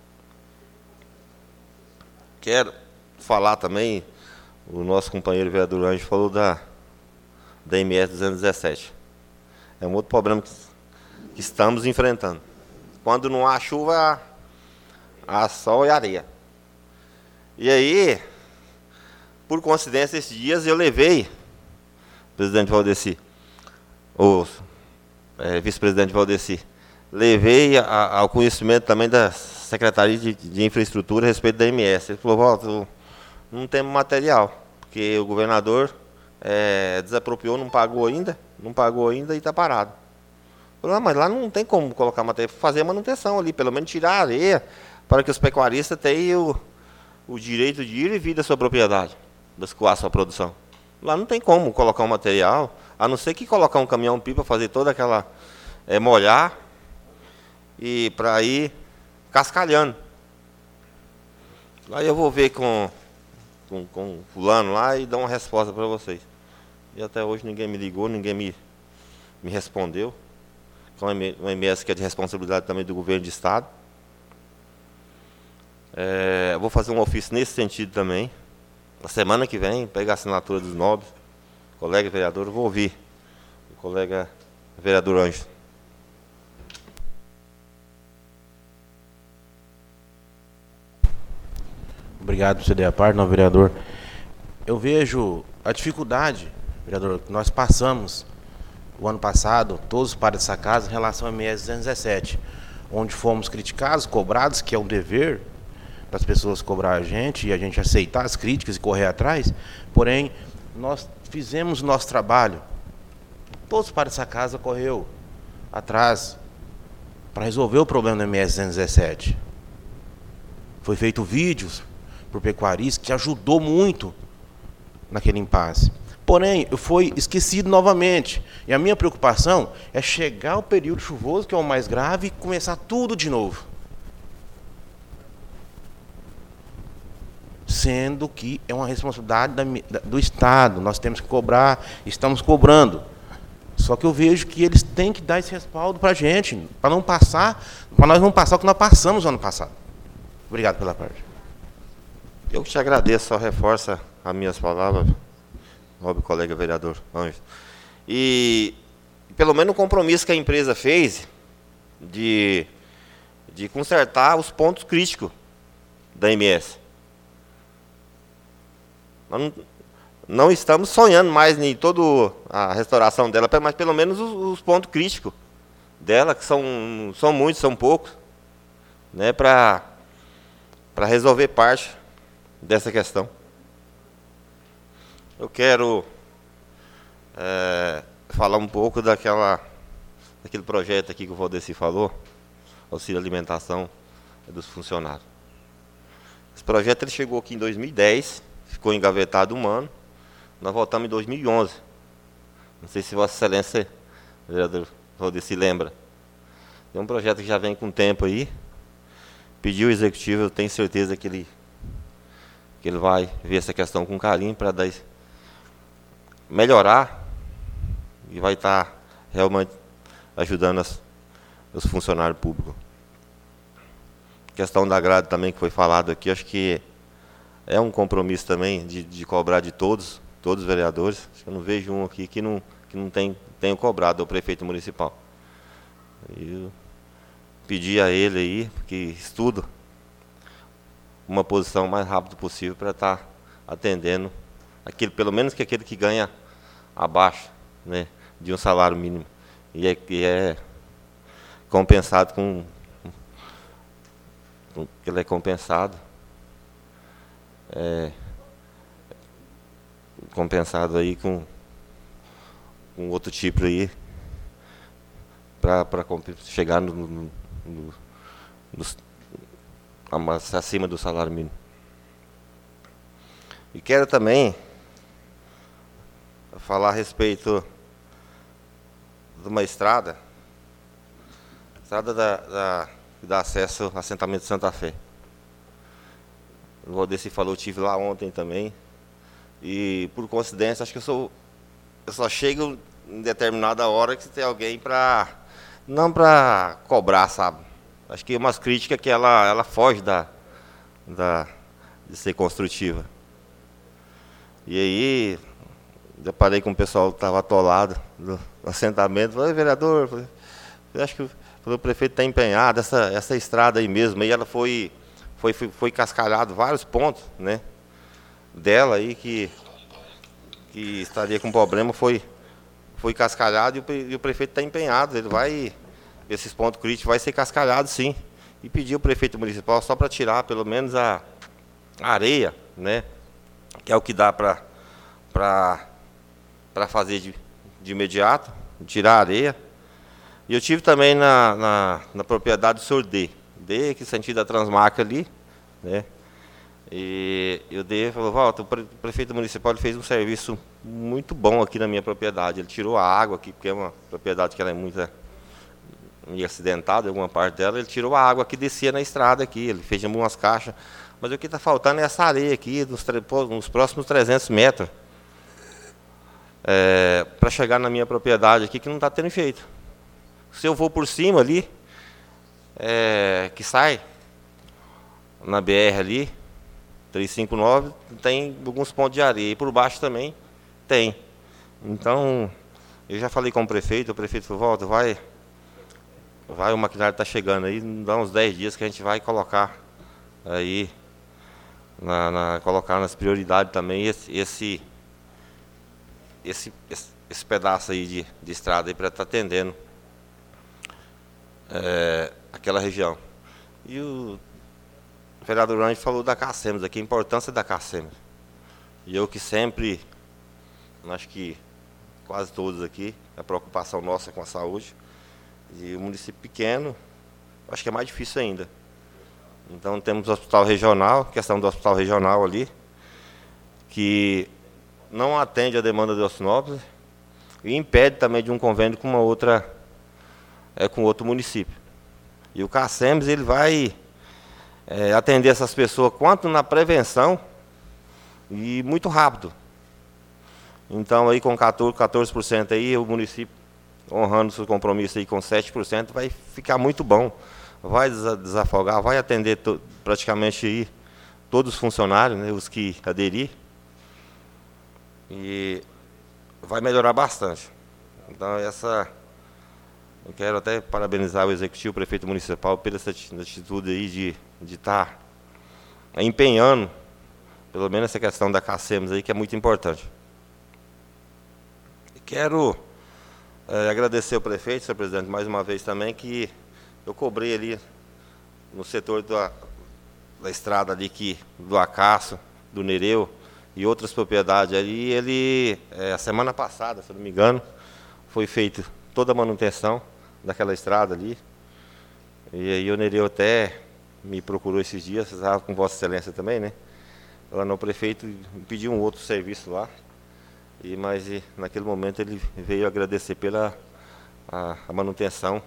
Quero falar também, o nosso companheiro vereador Anjo falou da MS 217. É um outro problema que estamos enfrentando. Quando não há chuva, há sol e areia. E aí, por coincidência, esses dias eu levei, presidente Valdeci, o vice-presidente Valdeci, levei ao conhecimento também da Secretaria de Infraestrutura a respeito da MS. Ele falou, Walter, não temos material, porque o governador desapropriou, não pagou ainda e está parado. Eu falei, mas lá não tem como colocar material, fazer a manutenção ali, pelo menos tirar a areia, para que os pecuaristas tenham o direito de ir e vir da sua propriedade, da sua produção. Lá não tem como colocar um material, a não ser que colocar um caminhão-pipa, fazer toda aquela, molhar, e para ir cascalhando. Aí eu vou ver com fulano lá e dar uma resposta para vocês. E até hoje ninguém me ligou, ninguém me respondeu. Com uma MS que é de responsabilidade também do governo de estado. Vou fazer um ofício nesse sentido também. Na semana que vem, pegar a assinatura dos nobres, colega vereador, vou ouvir o colega vereador Anjo. Obrigado por ceder a parte, não, vereador. Eu vejo a dificuldade, vereador, que nós passamos o ano passado, todos para essa casa, em relação à MS 217, onde fomos criticados, cobrados, que é um dever das pessoas cobrar a gente e a gente aceitar as críticas e correr atrás. Porém, nós fizemos o nosso trabalho. Todos para essa casa correu atrás para resolver o problema da MS 217. Foi feito vídeos por pecuaristas que ajudou muito naquele impasse. Porém, foi esquecido novamente. E a minha preocupação é chegar o período chuvoso, que é o mais grave, e começar tudo de novo. Sendo que é uma responsabilidade do Estado. Nós temos que cobrar, estamos cobrando. Só que eu vejo que eles têm que dar esse respaldo para a gente, para nós não passar o que nós passamos no ano passado. Obrigado pela parte. Eu que te agradeço, só reforça as minhas palavras, nobre colega vereador Anjo. E pelo menos o compromisso que a empresa fez de consertar os pontos críticos da MS. não estamos sonhando mais em toda a restauração dela, mas pelo menos os pontos críticos dela, que são muitos, são poucos, né, para resolver parte dessa questão. Eu quero falar um pouco daquele projeto aqui que o Valdeci falou, auxílio alimentação dos funcionários. Esse projeto ele chegou aqui em 2010, ficou engavetado um ano, nós voltamos em 2011. Não sei se Vossa Excelência, vereador Valdeci, lembra. É um projeto que já vem com tempo aí, pediu o executivo, eu tenho certeza que ele vai ver essa questão com carinho para melhorar e vai estar realmente ajudando os funcionários públicos. Questão da grade também que foi falado aqui, acho que é um compromisso também de cobrar de todos os vereadores. Acho que eu não vejo um aqui que não tenha cobrado ao prefeito municipal. Eu pedi a ele aí, que estuda uma posição o mais rápido possível para estar atendendo pelo menos aquele que ganha abaixo, né, de um salário mínimo. E é compensado ele é compensado. Compensado aí com outro tipo aí para chegar acima do salário mínimo. E quero também falar a respeito de uma estrada que dá acesso ao assentamento de Santa Fé. O Valdeci falou, eu estive lá ontem também, e por coincidência, acho que eu só chego em determinada hora que tem alguém não para cobrar, sabe? Acho que é umas críticas que ela foge de ser construtiva. E aí, deparei com o pessoal que estava atolado no assentamento, falei, vereador, eu acho que o prefeito está empenhado, essa estrada aí mesmo, aí ela foi cascalhado vários pontos, né, dela aí que estaria com problema, foi cascalhado e o prefeito está empenhado, esses pontos críticos vai ser cascalhado sim, e pediu o prefeito municipal só para tirar pelo menos a areia, né, que é o que dá para fazer de imediato, tirar a areia. E eu tive também na propriedade do senhor D, que sentido da Transmarca ali, né? E o D falou, Walter, o prefeito municipal ele fez um serviço muito bom aqui na minha propriedade. Ele tirou a água aqui, porque é uma propriedade que ela é muito meio acidentada, alguma parte dela. Ele tirou a água que descia na estrada aqui, ele fez algumas caixas. Mas o que está faltando é essa areia aqui, nos próximos 300 metros, para chegar na minha propriedade aqui, que não está tendo jeito. Se eu vou por cima ali, que sai na BR ali, 359, tem alguns pontos de areia. E por baixo também tem. Então, eu já falei com o prefeito falou, volta, vai, o maquinário está chegando aí, dá uns 10 dias que a gente vai colocar aí, colocar nas prioridades também esse pedaço aí de estrada aí para estar atendendo aquela região. E o vereador Range falou da CACEMS aqui, a importância da CACEMS. E eu que sempre, acho que quase todos aqui, a preocupação nossa com a saúde. E o município pequeno, acho que é mais difícil ainda. Então temos o hospital regional, questão do hospital regional ali, que não atende a demanda de Alcinópolis e impede também de um convênio com com outro município. E o CACEMS ele vai atender essas pessoas quanto na prevenção e muito rápido. Então aí com 14% aí o município honrando seu compromisso aí com 7%, vai ficar muito bom. Vai desafogar, vai atender praticamente aí todos os funcionários, né, os que aderir. E vai melhorar bastante. Então eu quero até parabenizar o executivo, o prefeito municipal, pela essa atitude aí de estar empenhando, pelo menos essa questão da CACEMS aí, que é muito importante. Quero agradecer ao prefeito, senhor presidente, mais uma vez também, que eu cobrei ali no setor da estrada ali, do Acaço, do Nereu e outras propriedades ali. Ele, a semana passada, se não me engano, foi feita toda a manutenção daquela estrada ali. E aí o Nereu até me procurou esses dias, estava com Vossa Excelência também, né? Lá no prefeito pediu um outro serviço lá. Mas naquele momento ele veio agradecer pela a manutenção,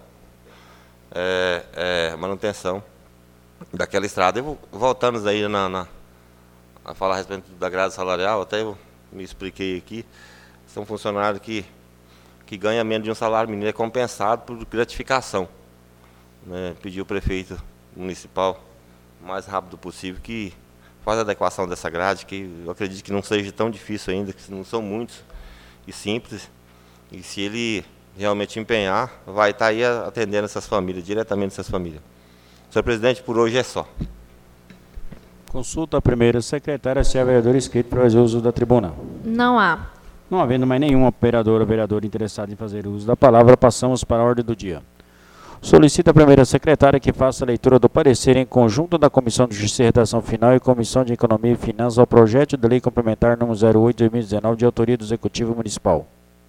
manutenção daquela estrada. Eu, voltando aí a falar a respeito da grade salarial, até eu me expliquei aqui, são funcionários que ganham menos de um salário mínimo, é compensado por gratificação. Né? Pediu o prefeito municipal o mais rápido possível que faz a adequação dessa grade, que eu acredito que não seja tão difícil ainda, que não são muitos e simples. E se ele realmente empenhar, vai estar aí atendendo essas famílias, diretamente essas famílias. Senhor presidente, por hoje é só. Consulta a primeira secretária se há vereador inscrito para fazer uso da tribuna. Não há. Não havendo mais nenhum operador ou vereador interessado em fazer uso da palavra, passamos para a ordem do dia. Solicita a primeira secretária que faça a leitura do parecer em conjunto da Comissão de Justiça e Redação Final e Comissão de Economia e Finanças ao projeto de lei complementar número 08/2019 de autoria do Executivo Municipal.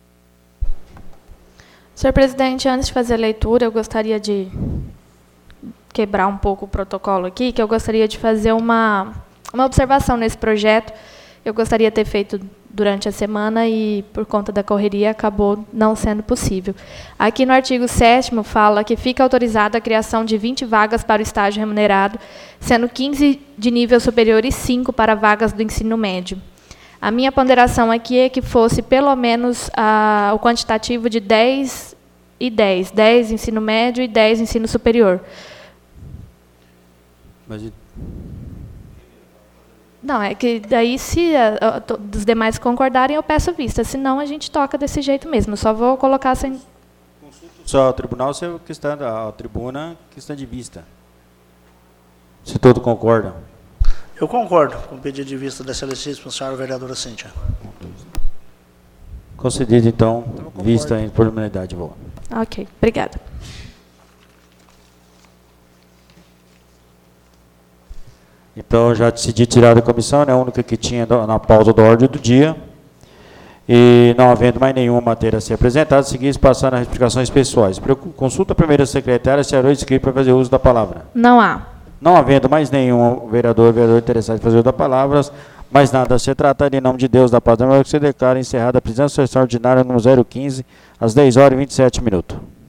Senhor presidente, antes de fazer a leitura, eu gostaria de quebrar um pouco o protocolo aqui, que eu gostaria de fazer uma observação nesse projeto. Eu gostaria de ter feito durante a semana e, por conta da correria, acabou não sendo possível. Aqui no artigo 7º fala que fica autorizada a criação de 20 vagas para o estágio remunerado, sendo 15 de nível superior e 5 para vagas do ensino médio. A minha ponderação aqui é que fosse pelo menos o quantitativo de 10 e 10. 10 ensino médio e 10 ensino superior. Mas não, é que daí, se os demais concordarem, eu peço vista. Senão, a gente toca desse jeito mesmo. Eu só vou colocar sem... Só o tribunal, a tribuna, questão de vista. Se todos concordam. Eu concordo com o pedido de vista da excelentíssima senhora vereadora Cíntia. Concedido, então, vista em preliminaridade. Boa. Ok, obrigada. Então, já decidi tirar da comissão, é a única que tinha na pauta da ordem do dia. E não havendo mais nenhuma matéria a ser apresentada, seguimos passando às explicações pessoais. Consulta a primeira secretária se há inscrito para fazer uso da palavra. Não há. Não havendo mais nenhum vereador ou vereador interessado em fazer uso da palavra, mais nada a ser tratado, em nome de Deus, da paz da memória, que se declara encerrada a prisão extraordinária número 015, às 10h27.